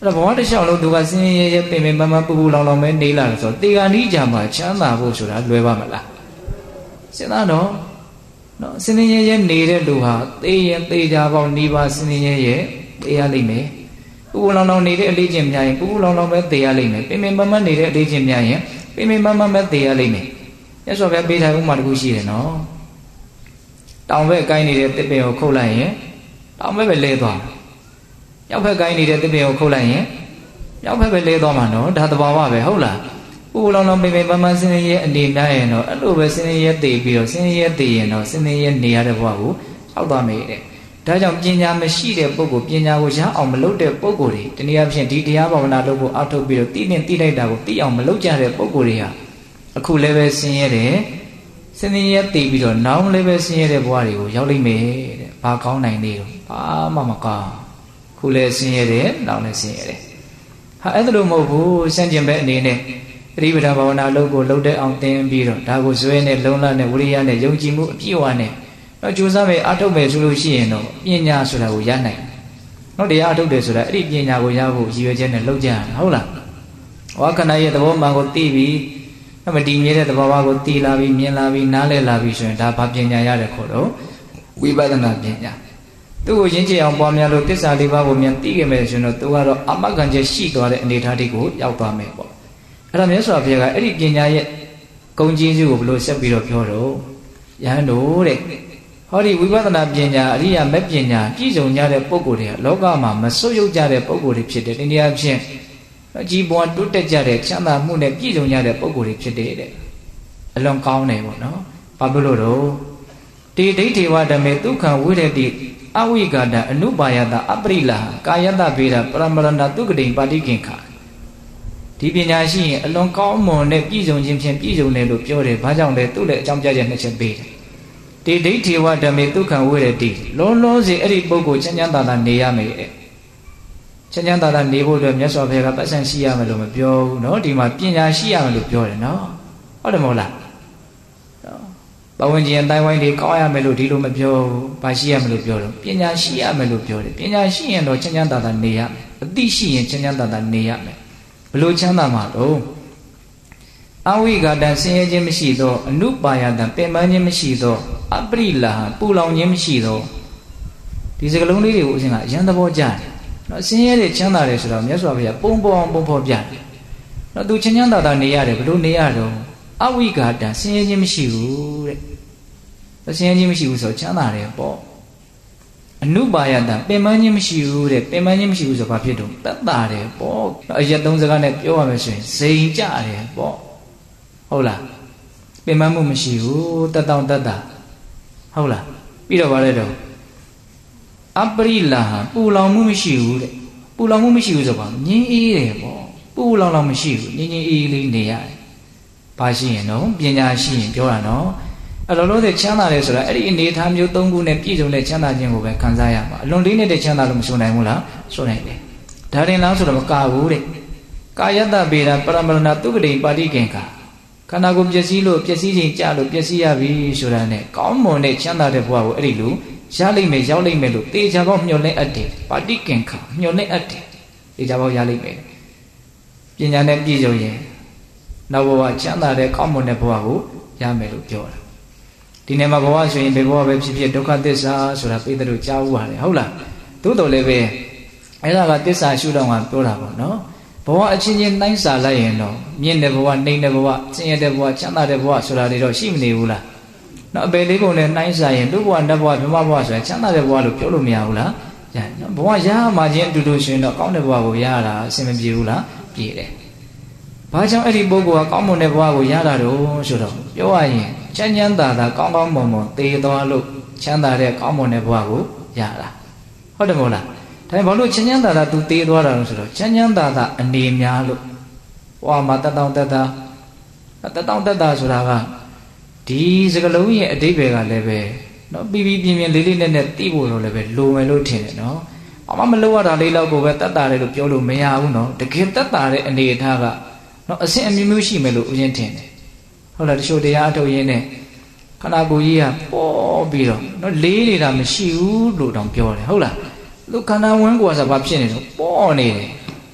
A: အဲ့တော့ဘဝတစ်လျှောက်လုံးသူကစင်းရဲရဲပင်ပင်ပန်းပန်းပူပူလောင်လောင်ပဲနေလာဆိုတော့တေဂာနီးကြမှာချမ်းသာဖို့ဆိုတာလွယ်ပါမလားစဉ်းစားတော့နော်စင်းရဲရဲနေတဲ့လူဟာသေရင်သေကြပေါင်းနေပါစင်းရဲရဲသေရလိမ့်မယ်ပူပူလောင်လောင်နေတဲ့အလေးချင်းများရင်ပူပူလောင်လောင်ပဲသေရလိမ့်မယ်ပင်ပင်ပန်းပန်းနေတဲ့အလေးချင်းများရင်ပင်ပင်ပန်းပန်းပဲသေရလိမ့်မယ်မြတ်စွာဘုရားပေးထားဥပမာတစ်ခုရှိတယ်နော်တောင်ဘက်ကိုင်းနေတဲ့တစ်ပင်ကိုခုတ်လိုက်ရင်တောင်ဘက်ပဲလဲသွားမြောက်ဘက်ကိုင်းနေတဲ့တစ်ပင်ကိုခုတ်လိုက်ရင်မြောက်ဘက်ပဲလဲသွားမှာနော်ဒါသဘာဝပဲဟုတ်လားပူလောင်လောင်ပင်ပင်ပန်းပန်းစင်းရဲအနေများရင်တော့အဲ့လိုပဲစင်းရဲသေပြီးတော့စင်းရဲသေရင်တော့စင်းရဲနေရတဲ့ဘဝကိုရောက်သွားမယ်တဲ့ဒါကြောင့်ပညာမရှိတဲ့ပုဂ္ဂိုလ်ပညာကိုရအောင်မလုပ်တဲ့ပုဂ္ဂိုလ်တွေတနည်းအားဖြင့်ဒီတရားဘာဝနာလုပ်ဖို့အောက်ထုတ်ပြီးတော့သိနေသိလိုက်တာကိုသိအောင်မလုပ်ကြတဲ့ပုဂ္ဂိုလ်တွေဟာအခုလည်းပဲဆင်းရဲတယ်ဆင်းရဲသိပြီးတော့နောက်လည်းပဲဆင်းရဲတဲ့ဘဝတွေကိုရောက်လိမ့်မယ်တဲ့ဘာကောင်းနိုင်သေးတော့ဘာမှမကောင်းခုလည်းဆင်းရဲတယ်နောက်လည်းဆင်းရဲတယ်ဟာအဲ့ဒါလို့မဟုတ်ဘူးစံကျင်ပဲအနေနဲ့ပရိပဒဘာဝနာလုပ်ကိုလုပ်တဲ့အောင်သင်ပြီးတော့ဒါကိုဇွဲနဲ့လုံလနဲ့ဝိရိယနဲ့ယုံကြည်မှုအပြည့်အဝနဲ့တော့ကြိုးစားမယ်အထုတ်မယ်ဆိုလို့ရှိရင်တော့ပညာဆိုတာကိုရနိုင်တယ်။နော်တရားအထုတ်တယ်ဆိုတာအဲ့ဒီပညာကိုရဖို့ရည်ရွယ်ချက်နဲ့လုပ်ကြရတာဟုတ်လား။ဝါခဏရဲ့သဘောမှန်ကိုသိပြီးအမတည်မြဲတဲ့သဘောဝါကိုသိလာပြီးမြင်လာပြီးနားလည်လာပြီးဆိုရင်ဒါဘာပညာရတဲ့ခေါ်တော့ဝိပဿနာပညာ။သူ့ကိုရင်းချအောင်ပွားများလို့သစ္စာလေးပါးကိုမြန်သိခဲ့မယ်ဆိုရင်တော့သူကတော့အမဂ္ဂံချက်ရှိသွားတဲ့အနေအထားတွေကိုရောက်သွားမယ်ပေါ့။အဲ့ဒါမြတ်စွာဘုရားကအဲ့ဒီပညာရဲ့ဂုဏ်ကြီးစုကိုဘယ်လိုဆက်ပြီးတော့ပြောတော့ယဟန်တို့တဲ့ဟောဒီဝိပဿနာပညာအရိယာမက်ပညာပြည့်စုံကြတဲ့ပုဂ္ဂိုလ်တွေကလောကမှာမစွတ်ယုတ်ကြတဲ့ပုဂ္ဂိုလ်တွေဖြစ်တယ်။ဒီနေရာဖြင့်အကြီးပွားတိုးတက်ကြတဲ့ချမ်းသာမှုနဲ့ပြည့်စုံကြတဲ့ပုဂ္ဂိုလ်တွေဖြစ်တယ်တဲ့အလွန်ကောင်းတယ်ပေါ့နော်။ဘာဖြစ်လို့တော့တေဒိဋ္ဌိဝဓမေဒုက္ခံဝိရတိအဝိကာဒအနုပါယတအပရိလာကာယတဗေဒပရမရဏတုကတိပါတိကင်္ခဒီပညာရှိရင်အလွန်ကောင်းမွန်တဲ့ပြည့်စုံခြင်းဖြင့်ပြည့်စုံတယ်လို့ပြောတယ်။ဘာကြောင့်လဲသူ့လည်းအကြောင်းပြချက်နှစ်ချက်ပေးတယ်တေဒိဋ္ဌိဝဓမေဒုက္ခံဝိရတိလုံးလုံးစီအဲ့ဒီပုဂ္ဂိုလ်ချမ်းချမ်းသာသာနေရမယ်တဲ့ချမ်းချမ်းသာသာနေဖို့အတွက်မြတ်စွာဘုရားကပတ်စံရှိရမယ်လို့မပြောဘူးเนาะဒီမှာပညာရှိရမယ်လို့ပြောတယ်เนาะဟုတ်တယ်မဟုတ်လားပဝန်းကျင်အတိုင်းဝိုင်းတွေကောင်းရမယ်လို့ဒီလိုမပြောဘူးဘာရှိရမယ်လို့ပြောတော့ပညာရှိရမယ်လို့ပြောတယ်ပညာရှိရင်တော့ချမ်းချမ်းသာသာနေရမယ်အသိရှိရင်ချမ်းချမ်းသာသာနေရမယ်ဘလို့ချမ်းသာမှာတော့အဝိဂါတံဆင်းရဲခြင်းမရှိသောအနုပါယတံပင်ပန်းခြင်းမရှိသောအပရိလာပူလောင်ခြင်းမရှိသောဒီစကလုံးလေးတွေကိုအရှင်ကအရန်သဘောကျတယ်နော်ဆင်းရဲတဲ့ချမ်းသာတယ်ဆိုတော့မြတ်စွာဘုရားပုံပေါ်ပုံဖော်ပြတယ်နော်သူချမ်းချမ်းသာသာနေရတယ်ဘလို့နေရတော့အဝိဂါတံဆင်းရဲခြင်းမရှိဘူးတဲ့ဆင်းရဲခြင်းမရှိဘူးဆိုတော့ချမ်းသာတယ်ပေါ့အနုပါယတံပင်ပန်းခြင်းမရှိဘူးတဲ့ပင်ပန်းခြင်းမရှိဘူးဆိုတော့ဘာဖြစ်တော့သက်သာတယ်ပေါ့အရက်သုံးစကားနဲ့ပြောရမယ်ဆိုရင်ဇိမ်ကြတယ်ပေါ့ဟုတ်လားပင်ပန်းမှုမရှိဘူးတက်တောင့်တက်တာဟုတ်လားပြီးတော့ဗါလဲတော့အပရိလာပူလောင်မှုမရှိဘူးတဲ့ပူလောင်မှုမရှိဘူးဆိုတော့ငြင်းအေးတယ်ပေါ့ပူလောင်လောင်မရှိဘူးငြင်းငြင်းအေးလေးနေရတယ်ဘာရှိရင်တော့ပညာရှိရင်ပြောတာနော်အဲ့လိုလို့တဲ့ချမ်းသာတယ်ဆိုတာအဲ့ဒီအနေထားမျိုးသုံးခုနဲ့ပြည့်စုံတဲ့ချမ်းသာခြင်းကိုပဲခံစားရမှာအလွန်လေးနဲ့တဲ့ချမ်းသာလို့မဆိုနိုင်ဘူးလားဆိုနိုင်တယ်ဒါရင်လားဆိုတော့မကဘူးတဲ့ကာယတဗေဒပရမရဏတုကတိပါတိကင်္ခခန္ဓာကိုယ်ပျက်စီးလို့ပျက်စီးခြင်းကြလို့ပျက်စီးရပြီဆိုတာနဲ့ကောင်းမွန်တဲ့ချမ်းသာတဲ့ဘဝကိုအဲ့ဒီလိုရလိမ့်မယ်ရောက်လိမ့်မယ်လို့တေချာပေါက်မျှော်လင့်အပ်တယ်ပါတိကင်္ခမျှော်လင့်အပ်တယ်တေချာပေါက်ရလိမ့်မယ်ပညာနဲ့ပြည့်စုံရင်နောက်ဘဝချမ်းသာတဲ့ကောင်းမွန်တဲ့ဘဝကိုရမယ်လို့ပြောတာဒီနေ့မှာဘဝဆိုရင်ဘယ်ဘဝပဲဖြစ်ဖြစ်ဒုက္ခသစ္စာဆိုတာပိဋကတို့ကြားဥပါတယ်ဟုတ်လားသို့တော်လည်းပဲအဲ့ဒါကသစ္စာရှုတော့ကပြောတာပေါ့နော်ဘဝအချင်းချင်းနှိုင်းစာလိုက်ရင်တော့မြင့်တဲ့ဘဝနှိမ့်တဲ့ဘဝဆင်းရဲတဲ့ဘဝချမ်းသာတဲ့ဘဝဆိုတာတွေတော့ရှိမနေဘူးလားနော်အပေလေးပုံနဲ့နှိုင်းစာရင်လူဘဝနတ်ဘဝမြမဘဝဆိုတာချမ်းသာတဲ့ဘဝလို့ပြောလို့မရဘူးလားရနော်ဘဝရမှချင်းအတူတူရှင်တော့ကောင်းတဲ့ဘဝကိုရရတာအဆင်မပြေဘူးလားပြေတယ်ဘာကြောင့်အဲ့ဒီပုဂ္ဂိုလ်ကကောင်းမွန်တဲ့ဘဝကိုရတာတော့ဆိုတော့ပြောရရင်ချမ်းချမ်းသာသာကောင်းကောင်းမွန်မွန်သေသွားလို့ချမ်းသာတဲ့ကောင်းမွန်တဲ့ဘဝကိုရတာဟုတ်တယ်မဟုတ်လားဒါဘာလို့ချမ်းချမ်းသာသာသူသေးသွားတာလို့ဆိုတော့ချမ်းချမ်းသာသာအနေများလို့ဟောမှာတတောင်းတတာတတောင်းတတာဆိုတာကဒီစကလုံးရဲ့အဓိပ္ပာယ်ကလည်းပဲနော်ပြီးပြီးပြင်းပြင်းလေးလေးနက်နက်သိဖို့တော့လည်းပဲလိုမယ်လို့ထင်တယ်နော်အမမလို့ရတာလေးလောက်ကိုပဲတတ်တာတယ်လို့ပြောလို့မရဘူးနော်တကယ်တတ်တာတဲ့အနေအထားကနော်အဆင့်အမျိုးမျိုးရှိမယ်လို့ဦးရင်းထင်တယ်ဟုတ်လားတချို့တရားအထုတ်ရင်းနဲ့ခန္ဓာကိုယ်ကြီးကပေါ်ပြီးတော့နော်လေးနေတာမရှိဘူးလို့တောင်ပြောတယ်ဟုတ်လားလူခန္ဓာဝန်းကိုယ်ကဆိုဘာဖြစ်နေတော့ပေါ်နေတယ်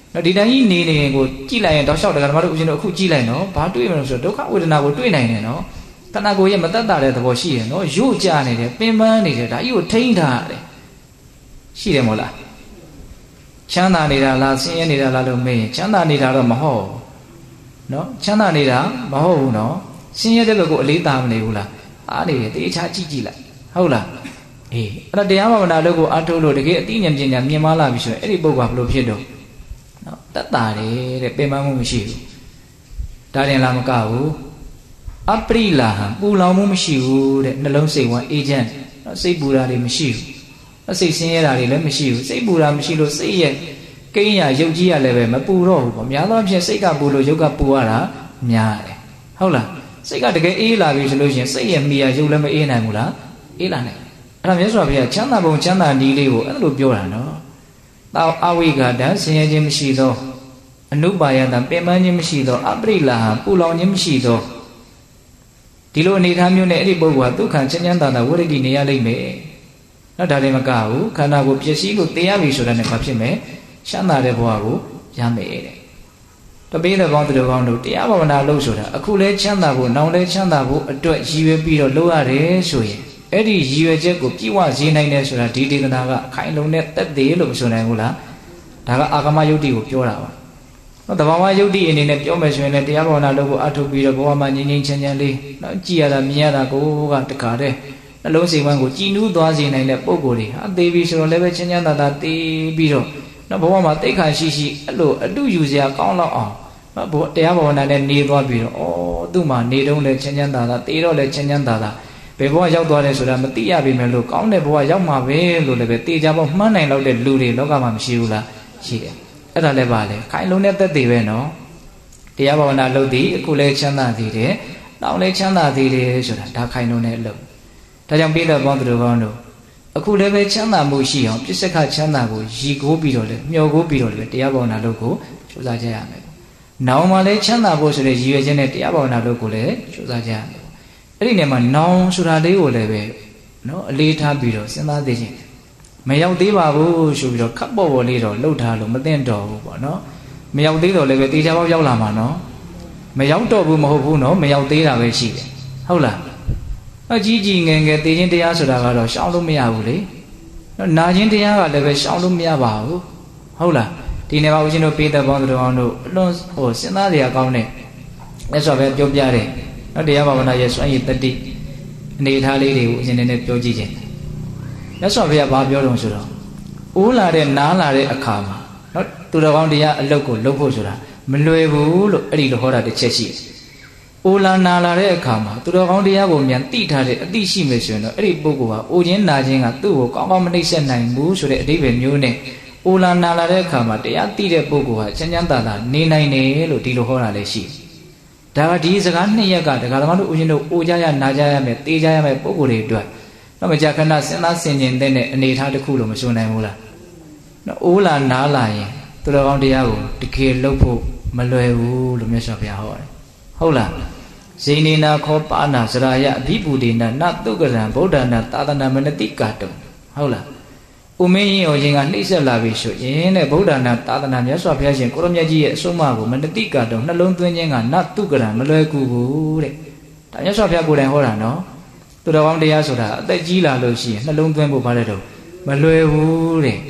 A: နော်ဒီတိုင်းကြီးနေနေကိုကြည့်လိုက်ရင်တော့လျှောက်တယ်ကဓမ္မတို့ဦးဇင်းတို့အခုကြည့်လိုက်နော်ဘာတွေ့မလို့ဆိုတော့ဒုက္ခဝေဒနာကိုတွေ့နိုင်တယ်နော်ခန္ဓာကိုယ်ရဲ့မသက်သာတဲ့သဘောရှိတယ်နော်ရုပ်ကြနေတယ်ပင်ပန်းနေတယ်ဒါကြီးကိုထိန်းထားရတယ်ရှိတယ်မို့လားချမ်းသာနေတာလားဆင်းရဲနေတာလားလို့မေးရင်ချမ်းသာနေတာတော့မဟုတ်နော်ချမ်းသာနေတာမဟုတ်ဘူးနော်ဆင်းရဲတဲ့ဘက်ကိုအလေးထားမနေဘူးလားအားနေတယ်တေချာကြည့်ကြည့်လိုက်ဟုတ်လားအေးအဲ့တော့တရားဘာဝနာလို့ကိုအားထုတ်လို့တကယ်အသိဉာဏ်ပညာမြင်မလာပြီဆိုရင်အဲ့ဒီပုဂ္ဂိုလ်ကဘယ်လိုဖြစ်တော့နော်တတ်တာတယ်တဲ့ပင်ပန်းမှုမရှိဘူးဒါတင်လားမကဘူးအပရိလာဟံပူလောင်မှုမရှိဘူးတဲ့နှလုံးစိတ်ဝမ်းအေဂျင့်နော်စိတ်ပူတာတွေမရှိဘူးအစိတ်ဆင်းရဲတာတွေလည်းမရှိဘူးစိတ်ပူတာမရှိလို့စိတ်ရဲ့ကိန်းရရုပ်ကြီးရလည်းပဲမပူတော့ဘူးပေါ့များသောအားဖြင့်စိတ်ကပူလို့ရုပ်ကပူရတာများတယ်ဟုတ်လားစိတ်ကတကယ်အေးလာပြီဆိုလို့ရှိရင်စိတ်ရဲ့မိရရုပ်လည်းမအေးနိုင်ဘူးလားအေးလာနိုင်အဲ့ဒါမြတ်စွာဘုရားချမ်းသာပုံချမ်းသာနည်းလေးကိုအဲ့လိုပြောတာနော်တောအဝိဂဒံဆင်းရဲခြင်းမရှိသောအနုပါယတံပင်ပန်းခြင်းမရှိသောအပရိလာဟံပူလောင်ခြင်းမရှိသောဒီလိုအနေထားမျိုးနဲ့အဲ့ဒီပုဂ္ဂိုလ်ကဒုက္ခချမ်းချမ်းသာသာဝိရဒိနေရလိမ့်မယ်နော်ဒါလည်းမကဘူးခန္ဓာကိုယ်ပျက်စီးလို့တရားပြီဆိုတာနဲ့ဘာဖြစ်မယ်ချမ်းသာတဲ့ဘဝကိုရမယ်တဲ့တပိတဲ့ကောင်းတဲ့ကောင်းတို့တရားဘာဝနာလုပ်ဆိုတာအခုလဲချမ်းသာဖို့နောင်လဲချမ်းသာဖို့အတွက်ရည်ရွယ်ပြီးတော့လုပ်ရတယ်ဆိုရင်အဲ့ဒီရည်ရွယ်ချက်ကိုပြည့်ဝစေနိုင်တယ်ဆိုတာဒီဒေသနာကအခိုင်အလုံနဲ့တက်သေးလို့မဆိုနိုင်ဘူးလားဒါကအာဂမယုတ်တိကိုပြောတာပါနော်တဘာဝယုတ်တိအနေနဲ့ပြောမယ်ဆိုရင်လည်းတရားဘာဝနာလုပ်ဖို့အထုပ်ပြီးတော့ဘဝမှာငြိမ်ငြိမ်ချမ်းချမ်းလေးနော်ကြည်ရတာမြင်ရတာကိုကတခါတည်းနှလုံးစိတ်ဝမ်းကိုကြည်နူးသွားစေနိုင်တဲ့ပုံကိုယ်တွေဟာသေပြီဆိုတော့လည်းပဲချမ်းချမ်းသာသာသေပြီးတော့နော်ဘဝမှာတိတ်ခါရှိရှိအဲ့လိုအတုယူစရာကောင်းလောက်အောင်နော်တရားဘာဝနာနဲ့နေသွားပြီးတော့ဩသူ့မှာနေတော့လည်းချမ်းချမ်းသာသာသေတော့လည်းချမ်းချမ်းသာသာဘယ်ဘဝရောက်သွားတယ်ဆိုတာမသိရပြီမယ်လို့ကောင်းတဲ့ဘဝရောက်မှာပဲလို့လည်းပဲတေချာပေါ့မှန်းနိုင်လောက်တဲ့လူတွေလောကမှာမရှိဘူးလားရှိတယ်အဲ့ဒါလည်းပါလေခိုင်လုံးတဲ့သက်သေပဲနော်တရားဘာဝနာလုပ်သည်အခုလည်းချမ်းသာသေးတယ်နောက်လည်းချမ်းသာသေးတယ်ဆိုတာဒါခိုင်လုံးတဲ့အလုပ်ဒါကြောင့်ပိဋကပေါင်းသူတို့ကောင်းတို့အခုလည်းပဲချမ်းသာမှုရှိအောင်ပြစ္ဆကချမ်းသာကိုရည်ကိုးပြီးတော့လေမျှော်ကိုးပြီးတော့လေတရားဘာဝနာလုပ်ကိုကြိုးစားကြရမယ်နောင်မှလည်းချမ်းသာဖို့ဆိုတဲ့ရည်ရွယ်ချက်နဲ့တရားဘာဝနာလုပ်ကိုလည်းကြိုးစားကြရမယ်အဲ့ဒီနေရာမှာနောင်ဆိုတာလေးကိုလည်းပဲနော်အလေးထားပြီးတော့စဉ်းစားသိချင်းမရောက်သေးပါဘူးဆိုပြီးတော့ခပ်ပေါ်ပေါ်လေးတော့လှုပ်ထားလို့မသိတော့ဘူးပေါ့နော်မရောက်သေးတော့လည်းပဲတေချာပေါက်ရောက်လာမှာနော်မရောက်တော့ဘူးမဟုတ်ဘူးနော်မရောက်သေးတာပဲရှိတယ်ဟုတ်လားအကြီးကြီးငယ်ငယ်တေချင်းတရားဆိုတာကတော့ရှောင်လို့မရဘူးလေနော်နာချင်းတရားကလည်းပဲရှောင်လို့မရပါဘူးဟုတ်လားဒီနေ့မှာဦးဇင်းတို့ပေးတဲ့ပေါင်းတော်အောင်တို့အလွန်ဟိုစဉ်းစားရကောင်းတဲ့လက်စော်ပဲပြောပြတယ်နော်တရားဘာဝနာရဲ့စွမ်းရည်တတိအနေထားလေးတွေကိုအရင်နဲ့ပြောကြည့်ခြင်းမြတ်စွာဘုရားဘာပြောတော့ဆိုတော့အိုးလာတဲ့နားလာတဲ့အခါမှာနော်သူတော်ကောင်းတရားအလုပ်ကိုလုပ်ဖို့ဆိုတာမလွယ်ဘူးလို့အဲ့ဒီလိုဟောတာတစ်ချက်ရှိတယ်။အိုးလာနာလာတဲ့အခါမှာသူတော်ကောင်းတရားကိုမြန်သိထားတဲ့အသိရှိမယ်ဆိုရင်တော့အဲ့ဒီပုဂ္ဂိုလ်ဟာအိုခြင်းနာခြင်းကသူ့ကိုကောင်းကောင်းမနှိမ့်ဆက်နိုင်ဘူးဆိုတဲ့အဓိပ္ပာယ်မျိုးနဲ့အိုးလာနာလာတဲ့အခါမှာတရားသိတဲ့ပုဂ္ဂိုလ်ဟာချမ်းချမ်းသာသာနေနိုင်တယ်လို့ဒီလိုဟောတာလည်းရှိတယ်။ဒါကဒီစကားနှစ်ရက်ကဒကာသမားတို့ဦးဇင်းတို့အိုကြရနာကြရမယ်တေးကြရမယ်ပုဂ္ဂိုလ်တွေအတွက်တော့မကြာခဏစဉ်းစားဆင်ခြင်တဲ့အနေထားတစ်ခုလို့မဆိုနိုင်ဘူးလားနော်အိုးလာနားလာရင်သူတော်ကောင်းတရားကိုတကယ်လုပ်ဖို့မလွယ်ဘူးလို့မြတ်စွာဘုရားဟောတယ်ဟုတ်လားဇိနေနာခောပါဏစရာယအဘိပုဒေနနတုကရံဗုဒ္ဓနာသာသနာမနတိကာတုဟုတ်လားဦးမင်းရင်ဟောခြင်းကနှိမ့်ဆက်လာပြီဆိုရင်တဲ့ဗုဒ္ဓနာသာသနာမြတ်စွာဘုရားရှင်ကိုရမြတ်ကြီးရဲ့အဆုံးအမကိုမနတိကာတုနှလုံးသွင်းခြင်းကနတုကရံမလွယ်ကူဘူးတဲ့ဒါမြတ်စွာဘုရားကိုယ်တိုင်ဟောတာနော်သူတော်ကောင်းတရားဆိုတာအသက်ကြီးလာလို့ရှိရင်နှလုံးသွင်းဖို့ပါတယ်တော့မလွယ်ဘူးတဲ့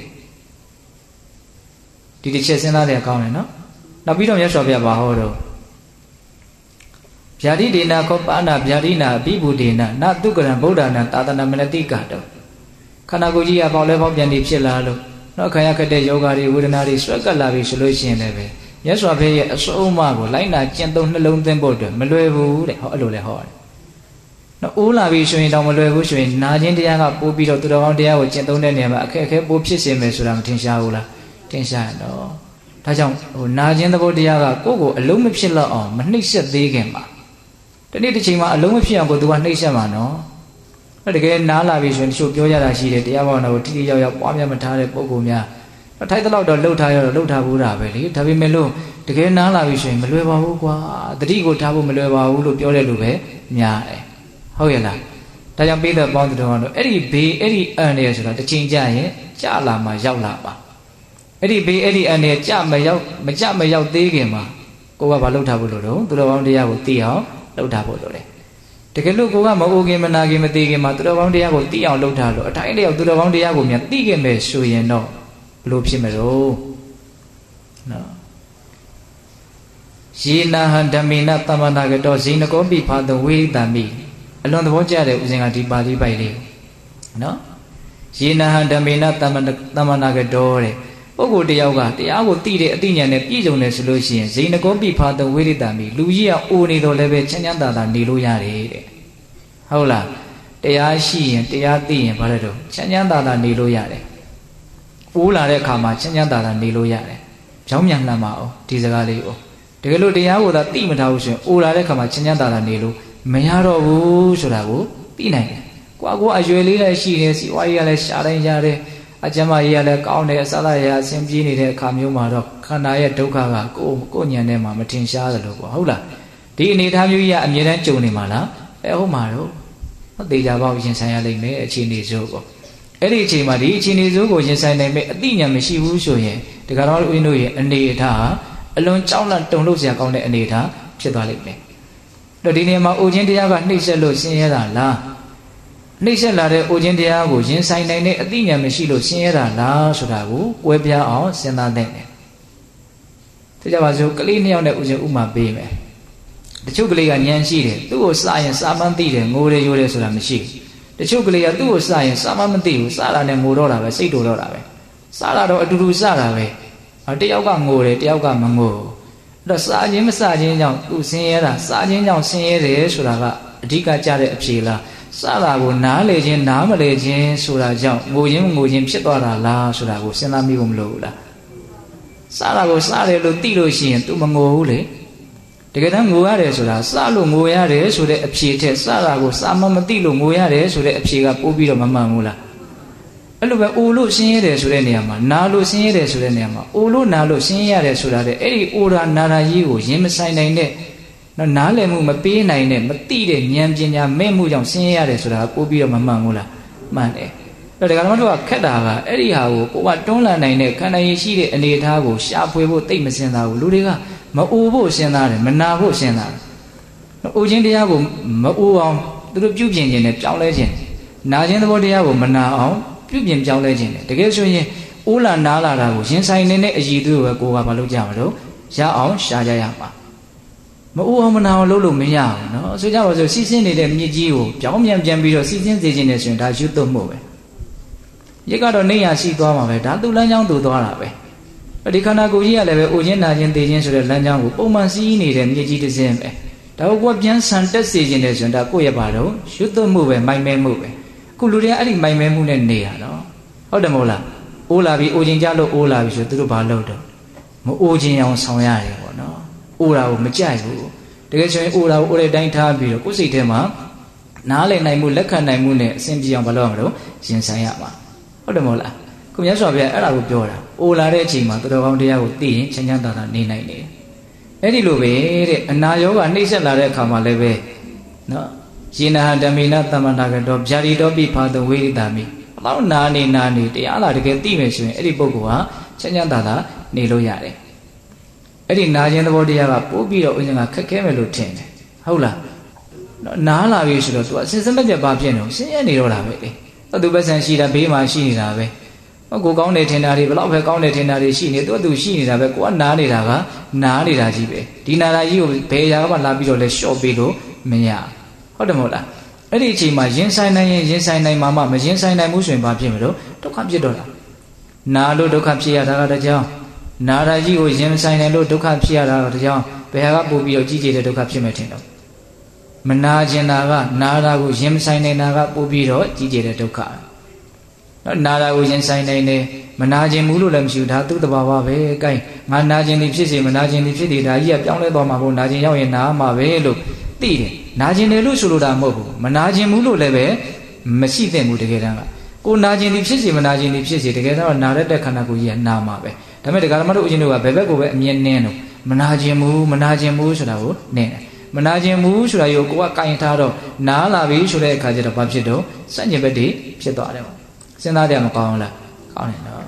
A: ဒီတစ်ချက်စဉ်းစားရကောင်းတယ်နော်နောက်ပြီးတော့မြတ်စွာဘုရားဘာဟောတော့ဗျာတိဒေနာခောပါဏဗျာတိနာအဘိဗုဒေနနတုကရံဗုဒ္ဓနာသာသနာမနတိကာတောခန္ဓာကိုယ်ကြီးကပေါက်လဲပေါက်ပြန်ပြီးဖြစ်လာလို့နော်ခံရခက်တဲ့ယောဂါတွေဝေဒနာတွေဆွဲကပ်လာပြီဆိုလို့ရှိရင်လည်းပဲမြတ်စွာဘုရားရဲ့အဆုံးအမကိုလိုက်နာကျင့်သုံးနှလုံးသွင်းဖို့အတွက်မလွယ်ဘူးတဲ့ဟောအဲ့လိုလဲဟောတယ်နော်အိုးလာပြီဆိုရင်တော့မလွယ်ဘူးဆိုရင်နာခြင်းတရားကပို့ပြီးတော့သူတော်ကောင်းတရားကိုကျင့်သုံးတဲ့နေရာမှာအခက်အခဲပို့ဖြစ်စေမယ်ဆိုတာမထင်ရှားဘူးလားထင်ရှားတော့ဒါကြောင့်ဟိုနာခြင်းသဘောတရားကကိုယ့်ကိုအလုံးမဖြစ်တော့အောင်မနှိမ့်ဆက်သေးခင်မှာဒီနေ့တစ်ချိန်မှာအလုံးမဖြစ်အောင်ကိုသူကနှိမ့်ဆက်မှာနော်အဲ့တကယ်နားလာပြီဆိုရင်တချို့ပြောရတာရှိတယ်တရားဘောနာကိုတိတိယောက်ယောက်ပွားများမထားတဲ့ပုံကူများထိုက်တဲ့လောက်တော့လှုပ်ထားရတော့လှုပ်ထားဘူးတာပဲလေဒါပေမဲ့လို့တကယ်နားလာပြီဆိုရင်မလွယ်ပါဘူးကွာတတိကိုထားဖို့မလွယ်ပါဘူးလို့ပြောတဲ့လူပဲများတယ်ဟုတ်ရဲ့လားဒါကြောင့်ပိဿပေါင်းသူတော်ကတော့အဲ့ဒီဘေးအဲ့ဒီအန်ရဆိုတာတစ်ချိန်ကြာရင်ကြာလာမှရောက်လာပါအဲ့ဒီဘေးအဲ့ဒီအနေကြမရောက်မကြမရောက်သေးခင်မှာကိုကဘာလုပ်ထားဖို့လို့တော့သူတော်ကောင်းတရားကိုသိအောင်လုပ်ထားဖို့လို့လေတကယ်လို့ကိုကမအိုခင်မနာခင်မသိခင်မှာသူတော်ကောင်းတရားကိုသိအောင်လုပ်ထားလို့အတိုင်းတယောက်သူတော်ကောင်းတရားကိုမြန်သိခင်ပဲဆိုရင်တော့ဘလို့ဖြစ်မလို့နော်ယေနာဟံဓမ္မေနသမ္မနာကတောဇိနကောပိဖာတဝိတံမိအလွန်သဘောကျတဲ့ဥစဉ်ကဒီပါဠိပိုက်လေးနော်ယေနာဟံဓမ္မေနသမ္မသမ္မနာကတောတဲ့ပုဂ္ဂိုလ်တယောက်ကတရားကိုသိတဲ့အသိဉာဏ်နဲ့ပြည့်စုံတယ်ဆိုလို့ရှိရင်ဇိနကောပိဖာတဝိတံမိလူကြီးကအိုနေတော့လည်းပဲချမ်းချမ်းသာသာနေလို့ရတယ်တဲ့ဟုတ်လားတရားရှိရင်တရားသိရင်ဘာလဲတော့ချမ်းချမ်းသာသာနေလို့ရတယ်အိုးလာတဲ့အခါမှာချမ်းချမ်းသာသာနေလို့ရတယ်ကြောင်းမြန်လှမ်းပါအောင်ဒီစကားလေးကိုတကယ်လို့တရားကိုသာသိမထားဘူးဆိုရင်အိုလာတဲ့ခါမှာချမ်းချမ်းသာသာနေလို့မရတော့ဘူးဆိုတာကိုသိနိုင်တယ်။ကိုကကိုအရွယ်လေးလည်းရှိတယ်စီဝါကြီးကလည်းရှားတိုင်းရတယ်အကျမ်းမာကြီးကလည်းကောင်းတယ်အစလာရအဆင်ပြေနေတဲ့အခါမျိုးမှာတော့ခန္ဓာရဲ့ဒုက္ခကကိုကိုညံထဲမှာမထင်ရှားသလိုပေါ့ဟုတ်လားဒီအနေအထားမျိုးကြီးကအမြဲတမ်းကြုံနေမှာလားအဲဟုတ်မှာတော့သေချာပေါက်ရင်ဆိုင်ရလိမ့်မယ်အခြေအနေစိုးပေါ့အဲ့ဒီအချိန်မှာဒီအခြေအနေစိုးကိုရင်ဆိုင်နိုင်မဲ့အသိဉာဏ်မရှိဘူးဆိုရင်ဒီကတော်ဦးင်းတို့ရဲ့အနေအထားဟာအလွန်ကြောက်လန့်တုန်လှုပ်စရာကောင်းတဲ့အနေအထားဖြစ်သွားလိမ့်မယ်။တော့ဒီနေရာမှာအိုခြင်းတရားကနှိမ့်ဆက်လို့ဆင်းရဲတာလား။နှိမ့်ဆက်လာတဲ့အိုခြင်းတရားကိုရင်ဆိုင်နိုင်တဲ့အသိဉာဏ်မရှိလို့ဆင်းရဲတာလားဆိုတာကိုကွဲပြားအောင်စဉ်းစားသင့်တယ်။ဒါကြပါစို့ကလေးနှစ်ယောက်နဲ့ဥစဉ်ဥမာပေးမယ်။တချို့ကလေးကဉာဏ်ရှိတယ်သူ့ကိုစရင်စာမှန်းသိတယ်ငိုတယ်ရိုးတယ်ဆိုတာမရှိဘူး။တချို့ကလေးကသူ့ကိုစရင်စာမှန်းမသိဘူးစတာနဲ့ငိုတော့တာပဲစိတ်တူတော့တာပဲ။စတာတော့အတူတူစတာပဲ။တယောက်ကငိုတယ်တယောက်ကမငိုအဲ့တော့စားခြင်းမစားခြင်းကြောင့်သူဆင်းရဲတာစားခြင်းကြောင့်ဆင်းရဲတယ်ဆိုတာကအဓိကကြတဲ့အဖြေလားစားတာကိုနားလေခြင်းနားမလေခြင်းဆိုတာကြောင့်ငိုခြင်းငိုခြင်းဖြစ်သွားတာလားဆိုတာကိုစဉ်းစားမိဖို့မလိုဘူးလားစားတာကိုစားတယ်လို့သိလို့ရှိရင် तू မငိုဘူးလေတကယ်တမ်းငိုရတယ်ဆိုတာစားလို့ငိုရတယ်ဆိုတဲ့အဖြေထက်စားတာကိုစားမမသိလို့ငိုရတယ်ဆိုတဲ့အဖြေကပို့ပြီးတော့မမှန်ဘူးလားအဲ့လိုပဲအိုလို့ဆင်းရဲတယ်ဆိုတဲ့နေရာမှာနာလို့ဆင်းရဲတယ်ဆိုတဲ့နေရာမှာအိုလို့နာလို့ဆင်းရဲရတယ်ဆိုတာတဲ့အဲ့ဒီအိုရာနာရာကြီးကိုရင်မဆိုင်နိုင်တဲ့နော်နားလည်မှုမပေးနိုင်တဲ့မသိတဲ့ဉာဏ်ပညာမဲ့မှုကြောင့်ဆင်းရဲရတယ်ဆိုတာပို့ပြီးတော့မမှန်ဘူးလားမှန်တယ်အဲ့ဒါကလည်းတို့ကခက်တာကအဲ့ဒီဟာကိုကိုကတွန်းလှန်နိုင်တဲ့ခန္ဓာရည်ရှိတဲ့အနေအထားကိုရှာဖွေဖို့သိမစင်တာဘူးလူတွေကမအိုဖို့စဉ်းစားတယ်မနာဖို့စဉ်းစားတယ်အိုခြင်းတရားကိုမအိုအောင်သူတို့ပြုပြင်ခြင်းနဲ့ပြောင်းလဲခြင်းနာခြင်းသဘောတရားကိုမနာအောင်ပြုပြင်ပြောင်းလဲခြင်းတယ်တကယ်ဆိုရင်အိုးလာနားလာတာကိုရင်ဆိုင်နေတဲ့အည်သူပဲကိုကမလုပ်ကြမလို့ရအောင်ရှာကြရမှာမအိုးအောင်မနာအောင်လုပ်လို့မရဘူးเนาะဆိုကြပါစို့စီးစင်းနေတဲ့မြစ်ကြီးကိုပြောင်းပြန်ပြန်ပြီးတော့စီးစင်းစေခြင်းနဲ့ဆိုရင်ဒါရွတ်သွတ်မှုပဲရစ်ကတော့နေရရှိသွားမှာပဲဒါသူ့လမ်းကြောင်းသူသွားတာပဲဒီခန္ဓာကိုယ်ကြီးကလည်းပဲအိုခြင်းနာခြင်းသိခြင်းဆိုတဲ့လမ်းကြောင်းကိုပုံမှန်စီးနေတဲ့မြစ်ကြီးတစ်စင်းပဲဒါကိုကပြန်ဆန်တက်စေခြင်းနဲ့ဆိုရင်ဒါကိုယ့်ရဲ့ဘာတော့ရွတ်သွတ်မှုပဲမိုင်မဲမှုပဲခုလူတွေကအဲ့ဒီမိုင်မဲမှုနဲ့နေတာနော်ဟုတ်တယ်မဟုတ်လားအိုးလာပြီအိုခြင်းကြလို့အိုးလာပြီဆိုသူတို့ဘာလုပ်တော့မအိုခြင်းအောင်ဆောင်ရတယ်ပေါ့နော်အိုးတာကိုမကြိုက်ဘူးတကယ်ဆိုရင်အိုးတာကိုအိုးတဲ့တိုင်းထားပြီးတော့ကိုယ်စိတ်ထဲမှာနားလည်နိုင်မှုလက်ခံနိုင်မှုနဲ့အစဉ်ပြေအောင်ဘာလုပ်ရမလို့ရင်ဆိုင်ရမှာဟုတ်တယ်မဟုတ်လားခုမြတ်စွာဘုရားအဲ့ဒါကိုပြောတာအိုးလာတဲ့အချိန်မှာသူတော်ကောင်းတရားကိုသိရင်ချမ်းချမ်းသာသာနေနိုင်တယ်အဲ့ဒီလိုပဲတဲ့အနာရောဂါနှိမ့်ဆက်လာတဲ့အခါမှာလည်းပဲနော်ယေနဟဓမ္မေနသမ္မနာကတောဗျာတိတောပိဖာတဝိရိတာမိဘလောက်နာနေနာနေတရားလာတကယ်သိမယ်ဆိုရင်အဲ့ဒီပုဂ္ဂိုလ်ဟာချမ်းချမ်းသာသာနေလို့ရတယ်အဲ့ဒီနာခြင်းသဘောတရားကပို့ပြီးတော့ဥစဉ်ကခက်ခဲမယ်လို့ထင်တယ်ဟုတ်လားနားလာပြီဆိုတော့ तू အစဉ်စမပြတ်ပါဖြစ်နေဆင်းရဲနေတော့တာပဲလေသူပဲဆန်ရှိတာဘေးမှာရှိနေတာပဲကိုကောင်းတယ်ထင်တာတွေဘလောက်ပဲကောင်းတယ်ထင်တာတွေရှိနေသူကသူရှိနေတာပဲကိုကနားနေတာကနားနေတာကြီးပဲဒီနာတာကြီးကိုဘယ်ရာကမှလာပြီးတော့လဲလျှော့ပေးလို့မရဟုတ်တယ်မဟုတ်လားအဲ့ဒီအချိန်မှာရင်ဆိုင်နိုင်ရင်ရင်ဆိုင်နိုင်မှာမှမရင်ဆိုင်နိုင်ဘူးဆိုရင်ဘာဖြစ်မလို့ဒုက္ခဖြစ်တော့တာနာလို့ဒုက္ခဖြစ်ရတာကတကြောင်နာတာကြီးကိုရင်ဆိုင်နိုင်လို့ဒုက္ခဖြစ်ရတာကတကြောင်ဘယ်ဟာကပို့ပြီးတော့ကြီးကျယ်တဲ့ဒုက္ခဖြစ်မယ်ထင်တော့မနာကျင်တာကနာတာကိုရင်ဆိုင်နေတာကပို့ပြီးတော့ကြီးကျယ်တဲ့ဒုက္ခနာတာကိုရင်ဆိုင်နိုင်တယ်မနာကျင်ဘူးလို့လည်းမရှိဘူးဒါသူ့တဘာဝပဲအဲကိုင်းငါနာကျင်သည်ဖြစ်စေမနာကျင်သည်ဖြစ်သည်ဒါကြီးကပြောင်းလဲသွားမှာပေါ့နာကျင်ရောက်ရင်နာမှာပဲလို့သိတယ်နာကျင်တယ်လို့ဆိုလိုတာမဟုတ်ဘူးမနာကျင်ဘူးလို့လည်းပဲမရှိသင့်ဘူးတကယ်တမ်းကကိုနာကျင်သည်ဖြစ်စေမနာကျင်သည်ဖြစ်စေတကယ်တော့နာရတဲ့ခန္ဓာကိုယ်ကြီးကနာမှာပဲဒါပေမဲ့ဒကာဓမ္မတို့အရှင်တို့ကဘယ်ဘက်ကိုပဲအမြဲနင်းတော့မနာကျင်ဘူးမနာကျင်ဘူးဆိုတာကိုနင်းတယ်မနာကျင်ဘူးဆိုတာကိုကိုကကင်ထားတော့နားလာပြီဆိုတဲ့အခါကျတော့ဘာဖြစ်တော့စัญญဘက်တွေဖြစ်သွားတယ်ပေါ့စဉ်းစားကြမကောင်းလားကောင်းတယ်နော်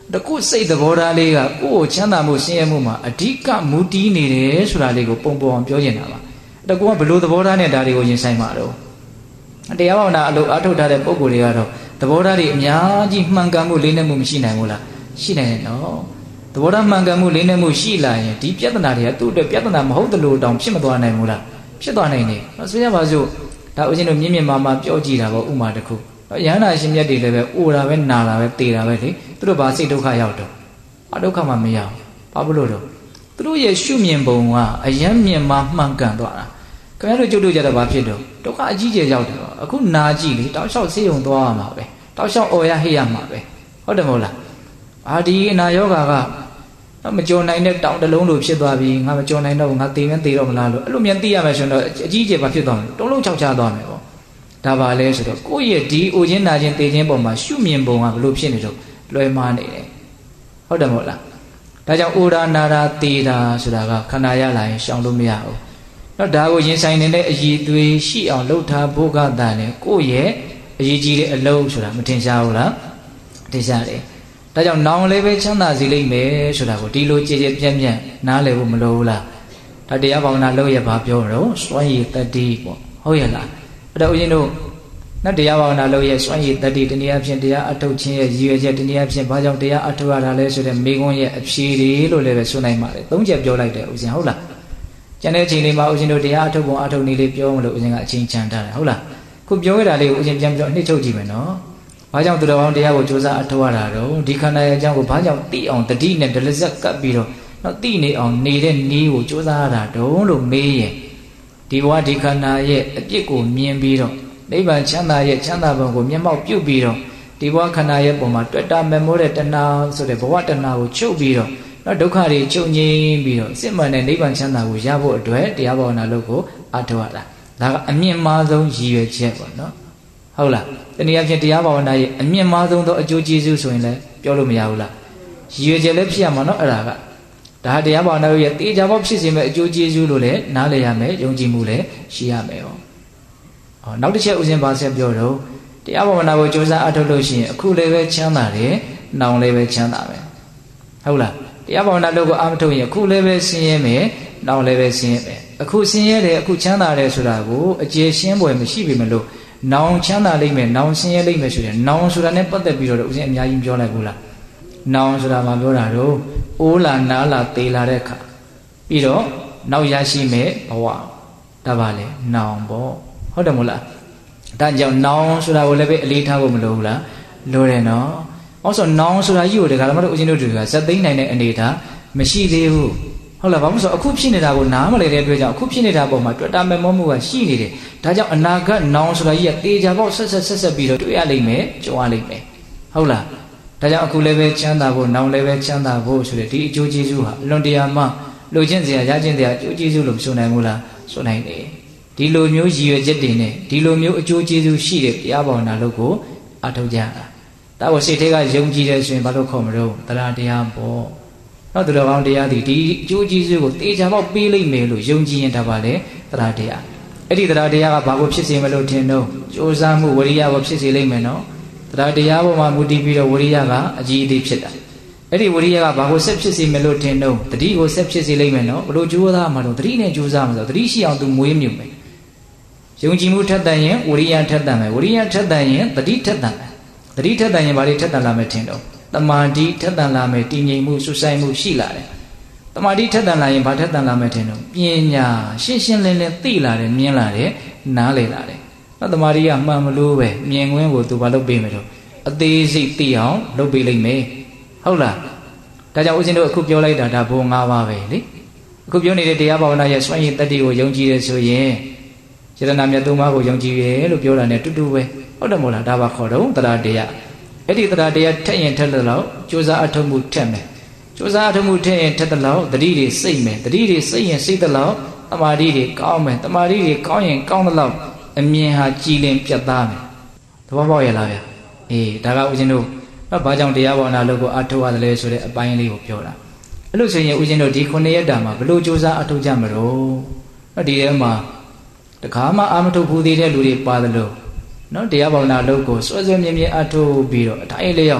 A: တကုစိတ်သဘောထားလေးကကိုယ့်ကိုချမ်းသာမှုဆင်းရဲမှုမှာအဓိကမူတည်နေတယ်ဆိုတာလေးကိုပုံပေါ်အောင်ပြောနေတာပါတကူကဘလို့သဘောထားနဲ့ဒါတွေကိုရင်ဆိုင်မှာတော့တရားဘာဝနာအလုပ်အထုတ်ထားတဲ့ပုံကိုယ်တွေကတော့သဘောထားတွေအများကြီးမှန်ကန်မှုလေးနဲ့မှုမရှိနိုင်ဘူးလားရှိနိုင်တယ်နော်သဘောထားမှန်ကန်မှုလေးနဲ့မှုရှိလာရင်ဒီပြဿနာတွေကသူ့အတွက်ပြဿနာမဟုတ်တယ်လို့တောင်ဖြစ်မသွားနိုင်ဘူးလားဖြစ်သွားနိုင်တယ်ဆိုရပါစို့ဒါဦးဇင်းတို့မြင့်မြင့်မာမာပြောကြည့်တာပေါ့ဥမာတစ်ခုရဟန္တာရှင်မြတ်တွေလည်းပဲအိုတာပဲနာတာပဲတေတာပဲလေသူတို့ဘာစိတ်ဒုက္ခရောက်တော့အဒုက္ခမှမရောက်ဘာဖြစ်လို့တော့သူတို့ရဲ့ရှုမြင်ပုံကအယံမြင်မာမှန်ကန်သွားတာခင်ဗျားတို့ကြုတ်တို့ကြတော့ဘာဖြစ်တော့ဒုက္ခအကြီးကျယ်ရောက်တယ်အခုနာကြည့်လေတောက်လျှောက်ဆေးရုံသွားရမှာပဲတောက်လျှောက်အော်ရဟိရမှာပဲဟုတ်တယ်မဟုတ်လားအာဒီအနာယောဂါကမကြော်နိုင်တဲ့တောင်တလုံးလိုဖြစ်သွားပြီငါမကြော်နိုင်တော့ငါသေမင်းသေတော့မလားလို့အဲ့လိုမြန်သိရမယ်ဆိုတော့အကြီးကျယ်ဘာဖြစ်သွားမလဲတုံးလုံးချောက်ချသွားမယ်ပေါ့ဒါပါလဲဆိုတော့ကိုယ့်ရဲ့ဒီအိုခြင်းနာခြင်းသေခြင်းပုံမှာရှုမြင်ပုံကဘလို့ဖြစ်နေတော့လွယ်မှားနေတယ်ဟုတ်တယ်မဟုတ်လားဒါကြောင့်အိုရာနာရာသေတာဆိုတာကခန္ဓာရလာရင်ရှောင်လို့မရဘူးတော့ဒါကိုရင်ဆိုင်နေတဲ့အည်သွေးရှိအောင်လှုပ်ထားဖို့ကတည်းကကိုယ့်ရဲ့အရေးကြီးတဲ့အလုပ်ဆိုတာမထင်ရှားဘူးလားထင်ရှားတယ်ဒါကြောင့်နောင်လည်းပဲချမ်းသာစေလိမ့်မယ်ဆိုတာကိုဒီလိုကြည်ကြည်ပြန့်ပြန့်နားလည်ဖို့မလိုဘူးလားဒါတရားဘာဝနာလုပ်ရပါပြောတော့စွမ်းရည်တတိပေါ့ဟုတ်ရဲ့လားအဲ့တော့ဦးဇင်းတို့နော်တရားဘာဝနာလုပ်ရစွမ်းရည်တတိတနည်းအားဖြင့်တရားအထုတ်ခြင်းရဲ့ရည်ရွယ်ချက်တနည်းအားဖြင့်ဘာကြောင့်တရားအထုတ်ရတာလဲဆိုတဲ့မိဂုံးရဲ့အဖြေတွေလို့လည်းပဲဆိုနိုင်ပါတယ်သုံးချက်ပြောလိုက်တယ်ဦးဇင်းဟုတ်လားကျန်တဲ့အချိန်လေးမှာဦးဇင်းတို့တရားအထုတ်ပုံအထုတ်နည်းလေးပြောမလို့ဦးဇင်းကအချိန်ချန်ထားတယ်ဟုတ်လားခုပြောရတာလေးကိုဦးဇင်းပြန်ပြောနှိမ့်ထုတ်ကြည့်မယ်နော်ဘာကြောင့်သူတော်ကောင်းတရားကိုကြိုးစားအထောက်ရတာတော့ဒီခန္ဓာရဲ့အကြောင်းကိုဘာကြောင့်သိအောင်တတိနဲ့ဒလဇက်ကပ်ပြီးတော့တော့သိနေအောင်နေတဲ့နည်းကိုကြိုးစားရတာတုံးလို့မေးရင်ဒီဘဝဒီခန္ဓာရဲ့အပြစ်ကိုမြင်ပြီးတော့နိဗ္ဗာန်ချမ်းသာရဲ့ချမ်းသာဘုံကိုမျက်မှောက်ပြုပြီးတော့ဒီဘဝခန္ဓာရဲ့ပုံမှာတွေ့တာမမောတဲ့တဏှာဆိုတဲ့ဘဝတဏှာကိုချုပ်ပြီးတော့တော့ဒုက္ခတွေချုပ်ငြိမ်းပြီးတော့စစ်မှန်တဲ့နိဗ္ဗာန်ချမ်းသာကိုရဖို့အတွက်တရားဘာဝနာလုပ်ကိုအထောက်ရတာဒါကအမြင့်မားဆုံးရည်ရွယ်ချက်ပေါ့နော်ဟုတ်လားတနည်းအားဖြင့်တရားဘာဝနာရဲ့အမြင့်မားဆုံးသောအကျိုးကျေးဇူးဆိုရင်လည်းပြောလို့မရဘူးလားရည်ရွယ်ချက်လည်းဖြစ်ရမှာနော်အဲ့ဒါကဒါတရားဘာဝနာရဲ့တေချာပေါက်ဖြစ်စေမဲ့အကျိုးကျေးဇူးလို့လည်းနားလည်ရမယ်ယုံကြည်မှုလည်းရှိရမယ်ဟောနောက်တစ်ချက်ဦးဇင်းပါဆက်ပြောတော့တရားဘာဝနာကိုကြိုးစားအထောက်လို့ရှိရင်အခုလည်းပဲချမ်းသာတယ်နောင်လည်းပဲချမ်းသာမယ်ဟုတ်လားတရားဘာဝနာလို့ကိုအာမထုတ်ရင်အခုလည်းပဲဆင်းရဲမယ်နောင်လည်းပဲဆင်းရဲမယ်အခုဆင်းရဲတယ်အခုချမ်းသာတယ်ဆိုတာကိုအကျေရှင်းပွဲမရှိပြီမလို့နောင်ချမ်းသာလိမ့်မယ်နောင်ဆင်းရဲလိမ့်မယ်ဆိုရင်နောင်ဆိုတာနဲ့ပတ်သက်ပြီးတော့ဦးဇင်းအများကြီးပြောလိုက်ဘူးလားနောင်ဆိုတာမှပြောတာတော့အိုးလာနားလာသေလာတဲ့အခါပြီးတော့နောက်ရရှိမဲ့ဘဝဒါပါလေနောင်ပေါ့ဟုတ်တယ်မို့လားဒါကြောင့်နောင်ဆိုတာကိုလည်းပဲအလေးထားဖို့မလိုဘူးလားလိုတယ်နော်အော်ဆိုနောင်ဆိုတာကြီးကိုတခါမှတော့ဦးဇင်းတို့တွေကဇက်သိမ်းနိုင်တဲ့အနေထားမရှိသေးဘူးဟုတ်လားဘာလို့ဆိုအခုဖြစ်နေတာကိုနားမလည်တဲ့အတွက်ကြောင့်အခုဖြစ်နေတာပုံမှာတွေ့တာမဲ့မောမှုကရှိနေတယ်ဒါကြောင့်အနာဂတ်နောင်ဆိုတာကြီးကတေချာပေါက်ဆက်ဆက်ဆက်ဆက်ပြီးတော့တွေ့ရလိမ့်မယ်ကြုံရလိမ့်မယ်ဟုတ်လားဒါကြောင့်အခုလည်းပဲချမ်းသာဖို့နောင်လည်းပဲချမ်းသာဖို့ဆိုတဲ့ဒီအကျိုးကျေးဇူးဟာအလွန်တရာမှလိုချင်စရာရခြင်းတရားအကျိုးကျေးဇူးလို့မဆိုနိုင်ဘူးလားဆိုနိုင်တယ်ဒီလိုမျိုးရည်ရွယ်ချက်တွေနဲ့ဒီလိုမျိုးအကျိုးကျေးဇူးရှိတဲ့တရားဘာဝနာလုပ်ကိုအထောက်ကြတာဒါကိုစိတ်ထဲကယုံကြည်တယ်ဆိုရင်ဘာလို့ခေါ်မလို့တရားတရားပေါ့နောက်သူတော်ကောင်းတရားဒီဒီအကျိုးကျေးဇူးကိုတေချာပေါက်ပေးလိုက်မယ်လို့ယုံကြည်ရင်ဒါပါလေတရားတရားအဲ့ဒီတရားတရားကဘာကိုဖြစ်စေမလို့ထင်တော့ကြိုးစားမှုဝရိယကိုဖြစ်စေလိမ့်မယ်နော်တရားတရားပေါ်မှာမူတည်ပြီးတော့ဝရိယကအကြီးအသေးဖြစ်တာအဲ့ဒီဝရိယကဘာကိုဆက်ဖြစ်စေမလို့ထင်တော့တတိကိုဆက်ဖြစ်စေလိမ့်မယ်နော်ဘလို့ကြိုးစားမှာတော့တတိနဲ့ကြိုးစားမှာဆိုတတိရှိအောင်သူမွေးမြူမယ်ယုံကြည်မှုထက်တန်ရင်ဝရိယထက်တန်မယ်ဝရိယထက်တန်ရင်တတိထက်တန်မယ်တတိထက်တန်ရင်ဘာတွေထက်တန်လာမယ်ထင်တော့တမာတိထက်တန်လာမယ်တည်ငြိမ်မှုစွဆိုင်မှုရှိလာတယ်တမာတိထက်တန်လာရင်ဘာထက်တန်လာမယ်ထင်တော့ပညာရှင်းရှင်းလင်းလင်းသိလာတယ်မြင်လာတယ်နားလည်လာတယ်နော်တမာတိကမှန်မလို့ပဲမြင်ကွင်းကိုသူဘာလုပ်ပေးမယ်တော့အသေးစိတ်သိအောင်လုပ်ပေးလိမ့်မယ်ဟုတ်လားဒါကြောင့်ဦးဇင်းတို့အခုပြောလိုက်တာဒါဘုံ၅ပါးပဲလေအခုပြောနေတဲ့တရားဘာဝနာရဲ့စွမ်းရည်တတ္တိကိုယုံကြည်တယ်ဆိုရင်ယတနာမြတ်သုံးပါးကိုယုံကြည်ရဲလို့ပြောတာ ਨੇ တူတူပဲဟုတ်တယ်မို့လားဒါပါခေါ်တော့တရားတရားအဲ့ဒီတရားတရားထက်ရင်ထက်လို့ကြိုးစားအထောက်မှုထက်မယ်ကြိုးစားအထောက်မှုထက်ရင်ထက်လို့တတိတွေစိတ်မယ်တတိတွေစိတ်ရင်စိတ်လို့တမာတိတွေကောင်းမယ်တမာတိတွေကောင်းရင်ကောင်းလို့အမြင်ဟာကြည်လင်ပြတ်သားမယ်သဘောပေါက်ရလားဗျာအေးဒါကဦးဇင်းတို့ဘာကြောင့်တရားဘာဝနာလုပ်ကိုအထောက်ရတယ်လဲဆိုတဲ့အပိုင်းလေးကိုပြောတာအဲ့လို့ဆိုရင်ဦးဇင်းတို့ဒီခုနှစ်ရက်တာမှာဘလို့ကြိုးစားအထောက်ကြမလို့နော်ဒီထဲမှာတခါမှအာမထုတ်ဘူးသေးတဲ့လူတွေပါတယ်လို့နော်တရားဘာဝနာလုပ်ကိုစွဲစွဲမြဲမြဲအထောက်ပြီးတော့အတိုင်းလေးရောက်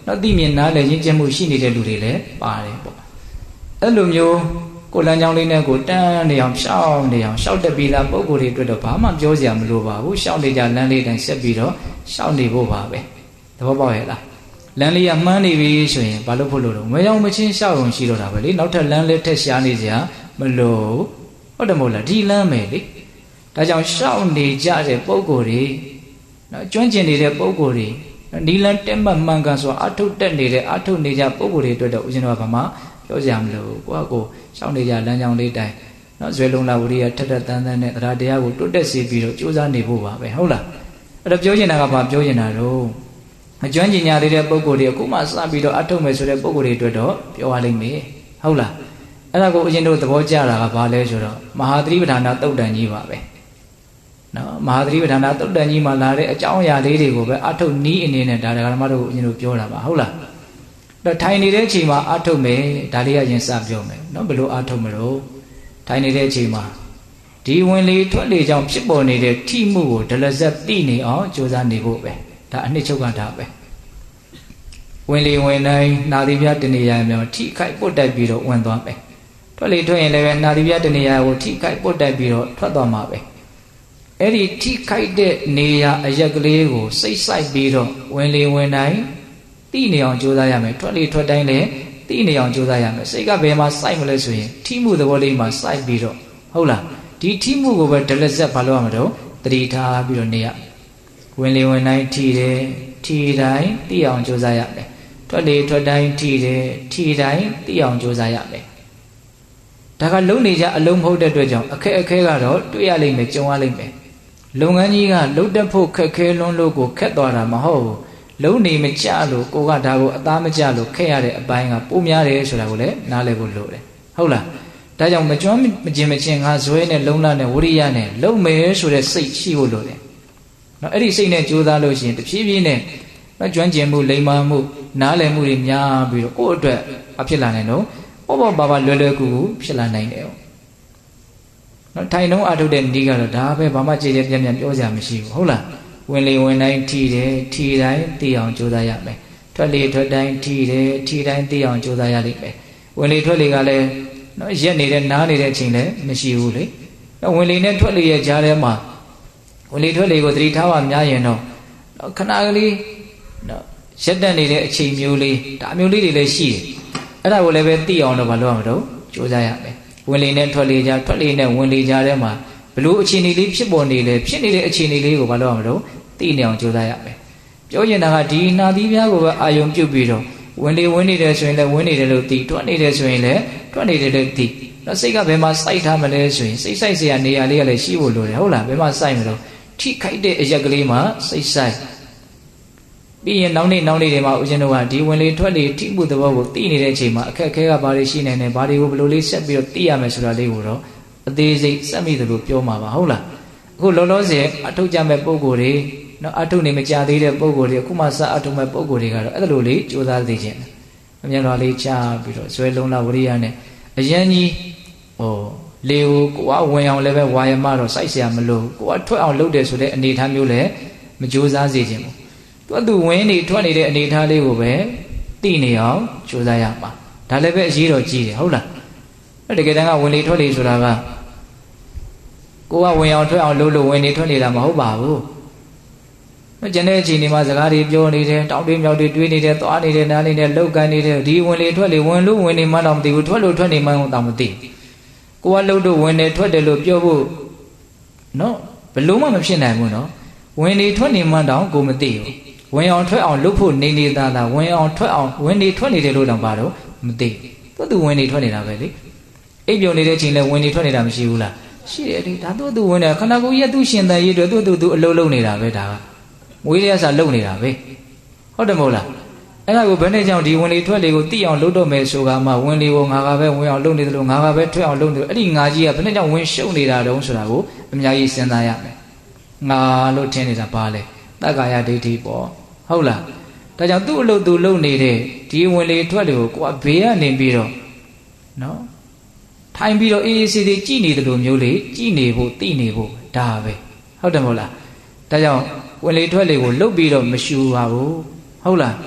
A: နော်သိမြင်နားလည်ရင်းကျက်မှုရှိနေတဲ့လူတွေလည်းပါတယ်ပေါ့အဲ့လိုမျိုးကိုလမ်းကြောင်းလေးနဲ့ကိုတန်းနေအောင်ရှောက်နေအောင်ရှောက်တက်ပြီးသားပုံကိုယ်တွေအတွက်တော့ဘာမှပြောစရာမလိုပါဘူးရှောက်နေကြလမ်းလေးတိုင်းဆက်ပြီးတော့ရှောက်နေဖို့ပါပဲသဘောပေါက်ရဲ့လားလမ်းလေးကမှန်းနေပြီဆိုရင်ဘာလို့ဖို့လို့တော့မရောမချင်းရှောက်အောင်ရှိတော့တာပဲလေနောက်ထပ်လမ်းလေးထက်ရှားနေစရာမလိုဟုတ်တယ်မဟုတ်လားဒီလမ်းမယ်လေဒါကြောင့်ရှောက်နေကြတဲ့ပုံကိုယ်တွေနော်ကျွမ်းကျင်နေတဲ့ပုံကိုယ်တွေနီလန်တက်မှတ်မှန်ကန်ဆိုအထုတ်တက်နေတဲ့အထုတ်နေကြပုံကိုယ်တွေအတွက်တော့ဦးဇင်းတော်ကဘာမှပြောကြမလို့ကိုယ့်အကိုရှောင်းနေကြလမ်းကြောင်းလေးတိုင်းနော်ဇွဲလုံးလာဝရိယထက်ထက်တန်းတန်းနဲ့တရားတရားကိုတွတ်တက်စေပြီးတော့ကြိုးစားနေဖို့ပါပဲဟုတ်လားအဲ့တော့ပြောချင်တာကဘာပြောချင်တာတော့မကျွမ်းကျင်ညာသေးတဲ့ပုံကိုယ်တွေအခုမှစပြီးတော့အထုတ်မယ်ဆိုတဲ့ပုံကိုယ်တွေအတွက်တော့ပြောရလိမ့်မယ်ဟုတ်လားအဲ့ဒါကိုဦးဇင်းတို့သဘောကျတာကဘာလဲဆိုတော့မဟာသတိပဋ္ဌာန်တုတ်တန်ကြီးပါပဲနော်မဟာသတိပဋ္ဌာန်တုတ်တန်ကြီးမှာလာတဲ့အကြောင်းအရာလေးတွေကိုပဲအထုတ်နီးအနေနဲ့ဒါဓမ္မတို့ဦးဇင်းတို့ပြောတာပါဟုတ်လားတော့ထိုင်နေတဲ့အချိန်မှာအာထုတ်မယ်ဒါလေးကရင်စပြောမယ်နော်ဘယ်လိုအာထုတ်မလို့ထိုင်နေတဲ့အချိန်မှာဒီဝင်လေထွက်လေကြောင့်ဖြစ်ပေါ်နေတဲ့ထိမှုကိုဒလဇက်သိနေအောင်ကြိုးစားနေဖို့ပဲဒါအနှစ်ချုပ်ကဒါပဲဝင်လေဝင်တိုင်းနာသီပြတနေရာမြောင်ထိခိုက်ပုတ်တိုက်ပြီးတော့ဝင်သွားမယ်ထွက်လေထွက်ရင်လည်းပဲနာသီပြတနေရာကိုထိခိုက်ပုတ်တိုက်ပြီးတော့ထွက်သွားမှာပဲအဲ့ဒီထိခိုက်တဲ့နေရာအရက်ကလေးကိုစိတ်ဆိုင်ပြီးတော့ဝင်လေဝင်တိုင်းသိနေအောင်ကြိုးစားရမယ်ထွက်လေထွက်တိုင်းလည်းသိနေအောင်ကြိုးစားရမယ်စိတ်ကဘယ်မှာစိုက်မလဲဆိုရင်ထိမှုသဘောလေးမှာစိုက်ပြီးတော့ဟုတ်လားဒီထိမှုကိုပဲဒလဇက်ဘာလို့ရမလို့တတိထားပြီးတော့နေရဝင်လေဝင်တိုင်းထိတယ်ထိတိုင်းသိအောင်ကြိုးစားရမယ်ထွက်လေထွက်တိုင်းထိတယ်ထိတိုင်းသိအောင်ကြိုးစားရမယ်ဒါကလုံနေကြအလုံးမဟုတ်တဲ့အတွက်ကြောင့်အခက်အခဲကတော့တွေ့ရလိမ့်မယ်ကြုံရလိမ့်မယ်လုပ်ငန်းကြီးကလှုပ်တက်ဖို့ခက်ခဲလွန်းလို့ကိုခက်သွားတာမဟုတ်ဘူးလုံးနေမကြလို့ကိုကဒါကိုအသားမကြလို့ခက်ရတဲ့အပိုင်းကပိုများတယ်ဆိုတာကိုလည်းနားလည်ဖို့လိုတယ်ဟုတ်လားဒါကြောင့်မကျွမ်းမကျင်မကျင်ငါဇွဲနဲ့လုံလနဲ့ဝရိယနဲ့လုံမယ်ဆိုတဲ့စိတ်ရှိဖို့လိုတယ်နော်အဲ့ဒီစိတ်နဲ့ကြိုးစားလို့ရှိရင်တဖြည်းဖြည်းနဲ့မကျွမ်းကျင်မှုလိမ္မာမှုနားလည်မှုတွေများပြီးတော့ကိုယ့်အတွက်အဖြစ်လာနိုင်တော့ပေါ့ပေါ့ပါပါလွယ်လွယ်ကူကူဖြစ်လာနိုင်တယ်နော်ထိုင်နှုံးအထုတ်တဲ့ဤကတော့ဒါပဲဘာမှကြည်ကြဲပြန့်ပြန့်ပြောစရာမရှိဘူးဟုတ်လားဝင်လေဝင်တိုင်းထီတယ်ထီတိုင်းသိအောင်ကြိုးစားရမယ်ထွက်လေထွက်တိုင်းထီတယ်ထီတိုင်းသိအောင်ကြိုးစားရလိမ့်မယ်ဝင်လေထွက်လေကလည်းနော်ရက်နေတဲ့နားနေတဲ့အချိန်လည်းမရှိဘူးလေနော်ဝင်လေနဲ့ထွက်လေရဲ့ကြားထဲမှာဝင်လေထွက်လေကိုသတိထားမှများရင်တော့ခဏကလေးနော်ရက်တက်နေတဲ့အချိန်မျိုးလေးဒါမျိုးလေးတွေလည်းရှိတယ်အဲ့ဒါကိုလည်းပဲသိအောင်တော့မလုပ်အောင်တော့ကြိုးစားရမယ်ဝင်လေနဲ့ထွက်လေကြားထွက်လေနဲ့ဝင်လေကြားထဲမှာဘလို့အခြေအနေလေးဖြစ်ပေါ်နေလေဖြစ်နေတဲ့အခြေအနေလေးကိုမလုပ်အောင်တော့သိနေအောင်ကြိုးစားရမယ်ပြောချင်တာကဒီနာသီးပြားကိုပဲအာယုံပြုတ်ပြီးတော့ဝင်လေဝင်နေတယ်ဆိုရင်လည်းဝင်နေတယ်လို့သိထွက်နေတယ်ဆိုရင်လည်းထွက်နေတယ်လို့သိတော့စိတ်ကဘယ်မှာစိုက်ထားမလဲဆိုရင်စိတ်စိုက်เสียနေရာလေးကလည်းရှိဖို့လိုတယ်ဟုတ်လားဘယ်မှာစိုက်မလို့ထိခိုက်တဲ့အရက်ကလေးမှာစိတ်စိုက်ပြီးရင်နောက်နေ့နောက်နေ့တွေမှာဦးဇင်းတို့ကဒီဝင်လေထွက်လေထိမှုသဘောကိုသိနေတဲ့အချိန်မှာအခက်အခဲကဘာတွေရှိနေလဲဘာတွေကိုဘယ်လိုလေးဆက်ပြီးတော့သိရမယ်ဆိုတာလေးကိုတော့အသေးစိတ်စက်မိသလိုပြောမှာပါဟုတ်လားအခုလောလောဆယ်အထုတ်ကြမဲ့ပုံကိုယ်တွေနော်အထုတ်နေမကြသေးတဲ့ပုံကိုယ်တွေအခုမှစအထုတ်မဲ့ပုံကိုယ်တွေကတော့အဲ့လိုလေးကြိုးစားသိခြင်းအမြင်တော်လေးချပြီးတော့ဇွဲလုံးလာဝရိယနဲ့အရန်ကြီးဟိုလေကိုကိုကဝင်အောင်လည်းပဲဝါယမတော့စိုက်เสียမလို့ကိုကထွက်အောင်လုပ်တယ်ဆိုတဲ့အနေအထားမျိုးလည်းမကြိုးစားစေခြင်းဘူးသူကသူဝင်နေထွက်နေတဲ့အနေအထားလေးကိုပဲသိနေအောင်ကြိုးစားရမှာဒါလည်းပဲအရေးတော်ကြီးတယ်ဟုတ်လားအဲ့တကယ်တမ်းကဝင်လေထွက်လေဆိုတာကကိုကဝင်အောင်ထွက်အောင်လုပ်လို့ဝင်နေထွက်နေတာမဟုတ်ပါဘူး။ကျန်တဲ့အချိန်ဒီမှာစကားတွေပြောနေတယ်တောင်းတွေမြောက်တွေတွေးနေတယ်သွားနေတယ်နားနေတယ်လောက်ကန်နေတယ်ဒီဝင်လေထွက်လေဝင်လို့ဝင်နေမှတော့မသိဘူးထွက်လို့ထွက်နေမှတော့မသိ။ကိုကလှုပ်လို့ဝင်နေထွက်တယ်လို့ပြောဖို့နော်ဘလို့မှမဖြစ်နိုင်ဘူးနော်။ဝင်နေထွက်နေမှတော့ကိုမသိဘူး။ဝင်အောင်ထွက်အောင်လုပ်ဖို့နေနေသားသားဝင်အောင်ထွက်အောင်ဝင်နေထွက်နေတယ်လို့တော့ပါတော့မသိ။သူ့သူဝင်နေထွက်နေတာပဲလေ။အိပ်ပြုံနေတဲ့အချိန်လဲဝင်နေထွက်နေတာမရှိဘူးလား။ရှိတယ်လေဒါသူ့သူဝင်နေခန္ဓာကိုယ်ကြီးကသူ့ရှင်တဲ့ရေးတွေသူ့သူသူအလုံးလုံးနေတာပဲဒါကမွေးရစာလုံနေတာပဲဟုတ်တယ်မဟုတ်လားအဲ့ဒါကိုဘယ်နဲ့ကြောင့်ဒီဝင်လေထွက်လေကိုသိအောင်လုပ်တော့မယ်ဆိုကမှဝင်လေကိုငါကပဲဝင်အောင်လုပ်နေတယ်လို့ငါကပဲထွက်အောင်လုပ်နေတယ်အဲ့ဒီငါကြီးကဘယ်နဲ့ကြောင့်ဝင်ရှုံနေတာတုံးဆိုတာကိုအများကြီးစဉ်းစားရမယ်ငါလို့ထင်နေတာပါလေတက္ကာယဒိဋ္ဌိပေါ့ဟုတ်လားဒါကြောင့်သူ့အလုပ်သူလုပ်နေတဲ့ဒီဝင်လေထွက်လေကိုကိုကဘေးကနေပြီးတော့နော်ထိုင်ပြီးတော့အေးအေးဆေးဆေးကြည်နေတယ်လို့မျိုးလေကြည်နေဖို့သိနေဖို့ဒါပဲဟုတ်တယ်မဟုတ်လားဒါကြောင့်ဝင်လေထွက်လေကိုလှုပ်ပြီးတော့မရှူပါဘူးဟုတ်လား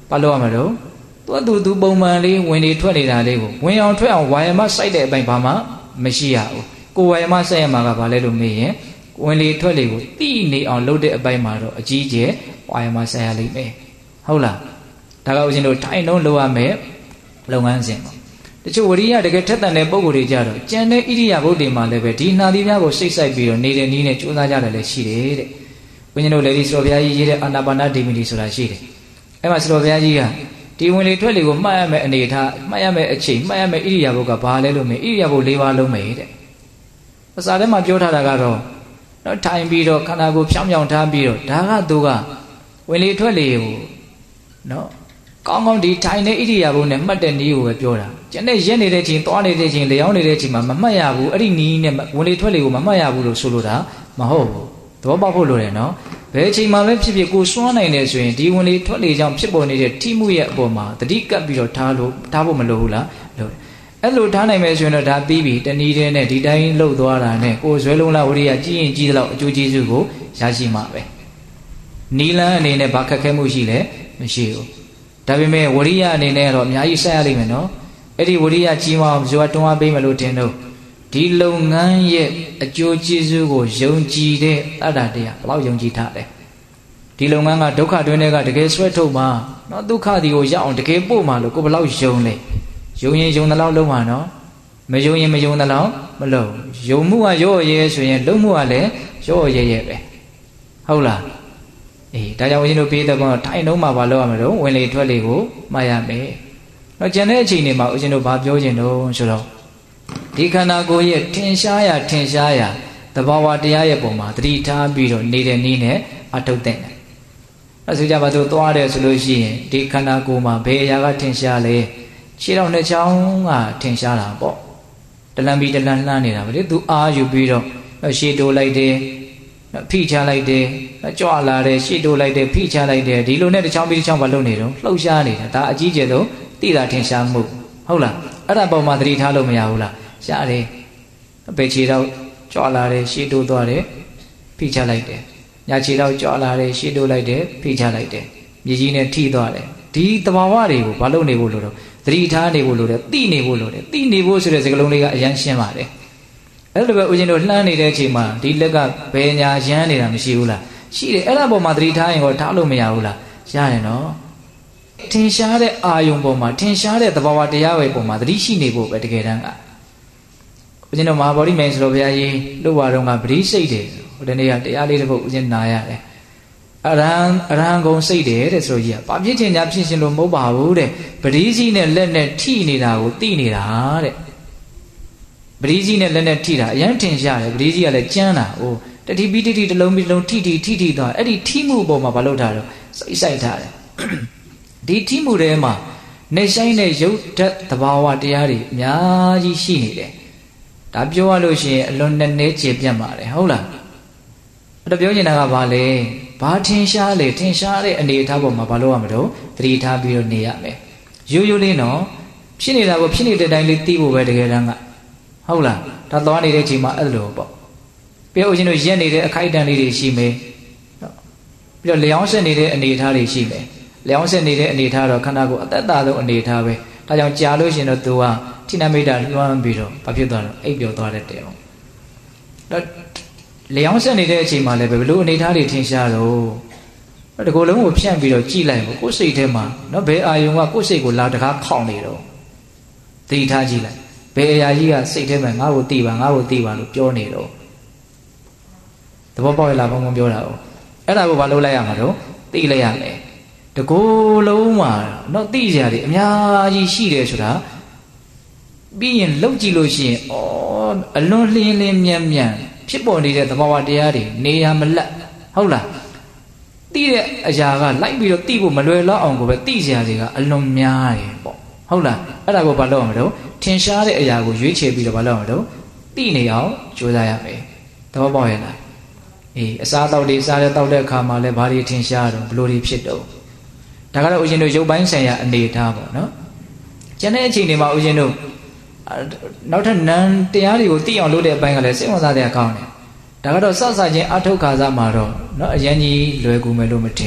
A: ဘာလို့ရမှာတော့သူကသူသူပုံမှန်လေးဝင်နေထွက်နေတာလေးကိုဝင်အောင်ထွက်အောင်ဝါယမစိုက်တဲ့အပိုင်းဘာမှမရှိရဘူးကိုဝါယမစိုက်ရမှာကဘာလဲလို့မေးရင်ဝင်လေထွက်လေကိုတိနေအောင်လုပ်တဲ့အပိုင်းမှာတော့အကြီးကျယ်ဝါယမစိုက်ရလိမ့်မယ်ဟုတ်လားဒါကဦးဇင်းတို့ထိုင်လုံးလုပ်ရမယ်လုပ်ငန်းစဉ်ပေါ့တချို့ဝရိယတကယ်ထက်သန်တဲ့ပုံကိုယ်တွေကြတော့ကျန်တဲ့ဣရိယာပုတ်တွေမှာလည်းပဲဒီနှာသီးများကိုစိတ်ဆိုင်ပြီးတော့နေတဲ့နည်းနဲ့ကြိုးစားကြတယ်လည်းရှိတယ်တဲ့ဦးဇင်းတို့လည်းဒီစတော်ဘုရားကြီးရေးတဲ့အာနာပါနဒိမီလီဆိုတာရှိတယ်အဲ့မှာစတော်ဘုရားကြီးကဒီဝင်လေထွက်လေကိုမှတ်ရမယ်အနေထားမှတ်ရမယ်အချိန်မှတ်ရမယ်ဣရိယာပုတ်ကဘာလဲလို့မေးဣရိယာပုတ်၄ပါးလုံးမေးတဲ့ภาษาထဲမှာပြောထားတာကတော့နော်ထိုင်ပြီးတော့ခန္ဓာကိုယ်ဖြောင်းဖြောင်းထားပြီးတော့ဒါကသူကဝင်လေထွက်လေကိုနော်ကောင်းကောင်းဒီထိုင်တဲ့ဣရိယာပုတ်နဲ့မှတ်တဲ့နည်းကိုပဲပြောတာကျန်တဲ့ရက်နေတဲ့ချိန်သွားနေတဲ့ချိန်လျောင်းနေတဲ့ချိန်မှာမမှတ်ရဘူးအဲ့ဒီနည်းနဲ့ဝင်လေထွက်လေကိုမမှတ်ရဘူးလို့ဆိုလိုတာမဟုတ်ဘူးသဘောပေါက်ဖို့လိုတယ်နော်ဘယ်ချိန်မှပဲဖြစ်ဖြစ်ကိုစွန့်နိုင်တယ်ဆိုရင်ဒီဝင်လေထွက်လေကြောင့်ဖြစ်ပေါ်နေတဲ့ထိမှုရဲ့အပေါ်မှာတတိကပ်ပြီးတော့ထားလို့ထားဖို့မလိုဘူးလားလို့အဲ့လိုထားနိုင်မယ်ဆိုရင်တော့ဒါပြီးပြီတနည်းတည်းနဲ့ဒီတိုင်းလှုပ်သွားတာနဲ့ကိုယ်ဇွဲလုံးလားဝရိယကြီးရင်ကြီးသလောက်အကျိုးကျေးဇူးကိုရရှိမှာပဲနီလန်းအနေနဲ့ဘာခက်ခဲမှုရှိလဲမရှိဘူးဒါပေမဲ့ဝရိယအနေနဲ့တော့အများကြီးဆက်ရလိမ့်မယ်နော်အဲ့ဒီဝရိယကြီးမအောင်ဇွဲတွန်းအားပေးမလို့တင်တော့ဒီလုပ်ငန်းရဲ့အကျိုးကျေးဇူးကိုယုံကြည်တဲ့တတ္တတရားဘယ်လောက်ယုံကြည်ထားလဲဒီလုပ်ငန်းကဒုက္ခတွင်းတွေကတကယ်ဆွဲထုတ်မှာနော်ဒုက္ခဒီကိုရောက်အောင်တကယ်ပို့မှာလို့ကိုဘယ်လောက်ယုံလဲယုံရင်ယုံသလောက်လုံးမှာနော်မယုံရင်မယုံသလောက်မလုံးယုံမှုကရော့ရဲဆိုရင်လုံးမှုကလည်းရော့ရဲရဲပဲဟုတ်လားအေးဒါကြောင့်ဦးဇင်းတို့ပြေးတဲ့ဘောထိုင်လုံးမှာဘာလုပ်ရမလို့ဝင်လေထွက်လေကိုမှတ်ရမယ်တော့ကျန်တဲ့အချိန်တွေမှာဦးဇင်းတို့ဘာပြောချင်တော့ဆိုတော့ဒီခန္ဓာကိုယ်ရဲ့ထင်ရှားရာထင်ရှားရာသဘာဝတရားရဲ့ပုံမှာသတိထားပြီးတော့နေတဲ့နည်းနဲ့အထုတ်တဲ့တယ်အဲဆိုကြပါစို့သွားတယ်ဆိုလို့ရှိရင်ဒီခန္ဓာကိုယ်မှာဘယ်အရာကထင်ရှားလဲခြေတော်နှစ်ချောင်းကထင်ရှားတာပေါ့တလန်ပြီးတလန်လှမ်းနေတာပဲလေသူအားယူပြီးတော့ရှေ့တိုးလိုက်တယ်ဖိချလိုက်တယ်ကြွလာတယ်ရှေ့တိုးလိုက်တယ်ဖိချလိုက်တယ်ဒီလိုနဲ့တစ်ချောင်းပြီးတစ်ချောင်းမလုပ်နေတော့လှုပ်ရှားနေတာဒါအကြီးကျယ်ဆုံးသိတာထင်ရှားမှုဟုတ်လားအဲ့ဒါပုံမှာသတိထားလို့မရဘူးလားရှားတယ်ဘယ်ခြေတော့ကြွလာတယ်ရှေ့တိုးသွားတယ်ဖိချလိုက်တယ်ညာခြေတော့ကြွလာတယ်ရှေ့တိုးလိုက်တယ်ဖိချလိုက်တယ်မြေကြီးနဲ့ထိသွားတယ်ဒီသဘာဝတွေကိုဘာလုပ်နေဖို့လို့တော့သတိထားနေဖို့လိုတယ်သိနေဖို့လိုတယ်သိနေဖို့ဆိုတဲ့စကားလုံးလေးကအရန်ရှင်းပါတယ်အဲ့လိုပဲဦးဇင်းတို့လှမ်းနေတဲ့အချိန်မှာဒီလက်ကဘယ်ညာရမ်းနေတာမရှိဘူးလားရှိတယ်အဲ့ဒါပေါ်မှာသတိထားရင်တော့ထားလို့မရဘူးလားရတယ်နော်ထင်ရှားတဲ့အာယုံပေါ်မှာထင်ရှားတဲ့သဘာဝတရားပဲပေါ်မှာသတိရှိနေဖို့ပဲတကယ်တမ်းကဦးဇင်းတို့မဟာဗောဓိမြိုင်ဆိုလို့ဘုရားကြီးလှုပ်ဝါတော့ကပရိစိတ်တယ်ဟိုတနေ့ကတရားလေးတစ်ပုဒ်ဦးဇင်းနာရတယ်အရဟံအရဟံဂုံစိတ်တယ်တဲ့ဆိုကြီးကဘာဖြစ်ချင်ညာဖြစ်ရှင်လို့မဟုတ်ပါဘူးတဲ့ပရိစီနဲ့လက်နဲ့ထိနေတာကိုသိနေတာတဲ့ပရိစီနဲ့လက်နဲ့ထိတာအရင်ထင်ရှားတယ်ပရိစီကလည်းကျမ်းတာဟိုတတိပိတိတိတစ်လုံးပြီးတစ်လုံးထိထိထိထိသွားအဲ့ဒီထိမှုပေါ်မှာမလုပ်တာတော့စိတ်ဆိုင်ထားတယ်ဒီထိမှုထဲမှာနေဆိုင်တဲ့ရုပ်ဓာတ်သဘာဝတရားတွေအများကြီးရှိနေတယ်ဒါပြောရလို့ရှိရင်အလွန်နဲ့နဲကျေပြတ်ပါတယ်ဟုတ်လားအဲ့တော့ပြောနေတာကဘာလဲဘာထင်ရှားလဲထင်ရှားတဲ့အနေအထားပေါ်မှာဘာလို့ရမလို့သတိထားပြီးတော့နေရမယ်ရိုးရိုးလေးနော်ဖြစ်နေတာကိုဖြစ်နေတဲ့တိုင်းလေးသိဖို့ပဲတကယ်တမ်းကဟုတ်လားဒါသွားနေတဲ့အချိန်မှာအဲ့လိုပေါ့ပြောဦးချင်းတို့ရက်နေတဲ့အခိုက်အတန့်လေးတွေရှိမယ်ပြီးတော့လျောင်းဆက်နေတဲ့အနေအထားတွေရှိမယ်လျောင်းဆက်နေတဲ့အနေအထားတော့ခန္ဓာကိုယ်အသက်တာဆုံးအနေအထားပဲဒါကြောင့်ကြာလို့ရှိရင်တော့သူကဌိနမိတ်တာလွှမ်းပြီးတော့ဘာဖြစ်သွားတော့အိပ်ပျော်သွားတတ်တယ်ပေါ့တော့လျောင်းဆက်နေတဲ့အချိန်မှာလည်းဘယ်လိုအနေအထားတွေထင်ရှားတော့ဒီကိုယ်လုံးကိုဖြန့်ပြီးတော့ကြည်လိုက်ပေါ့ကိုယ်စိတ်ထဲမှာနော်ဘယ်အာယုံကကိုယ်စိတ်ကိုလာတကားခေါင်နေတော့သိထားကြည့်လိုက်ဘယ်အရာကြီးကစိတ်ထဲမှာငါ့ကိုသိပါငါ့ကိုသိပါလို့ပြောနေတော့သဘောပေါက်ရလားဘုံဘုံပြောတာ哦အဲ့ဒါကိုဘာလုပ်လိုက်ရမှာတော့သိလိုက်ရမယ်တကိုယ်လုံးမှာနော်သိကြရတယ်အများကြီးရှိတယ်ဆိုတာပြီးရင်လှုပ်ကြည့်လို့ရှိရင်ဩအလွန်လျင်လင်းမြန်မြန်ဖြစ်ပေါ်နေတဲ့သဘာဝတရားတွေနေရာမလတ်ဟုတ်လားသိတဲ့အရာကလိုက်ပြီးတော့သိဖို့မလွယ်လောက်အောင်ကိုပဲသိကြရတွေကအလွန်များတယ်ပေါ့ဟုတ်လားအဲ့ဒါကိုဘာလုပ်ရမလို့ထင်ရှားတဲ့အရာကိုရွေးချယ်ပြီးတော့ဘာလုပ်ရမလို့သိနေအောင်ကြိုးစားရမယ်သဘောပေါက်ရဲ့လားအေးအစားတောက်လေးစားတဲ့တောက်တဲ့အခါမှာလည်းဘာတွေထင်ရှားတော့ဘလို့တွေဖြစ်တော့ဒါကတော့ဦးဇင်းတို့ရုပ်ပိုင်းဆိုင်ရာအနေအထားပေါ့နော်ကျန်တဲ့အချိန်တွေမှာဦးဇင်းတို့နောက်ထပ်နံတရားတွေကိုသိအောင်လုပ်တဲ့အပိုင်းကလည်းစိတ်ဝင်စားတဲ့အကောင်းတယ်ဒါကတော့စစချင်းအထုတ်ခါစားမှာတော့เนาะအရင်ကြီးလွယ်ကူမယ်လို့မထင်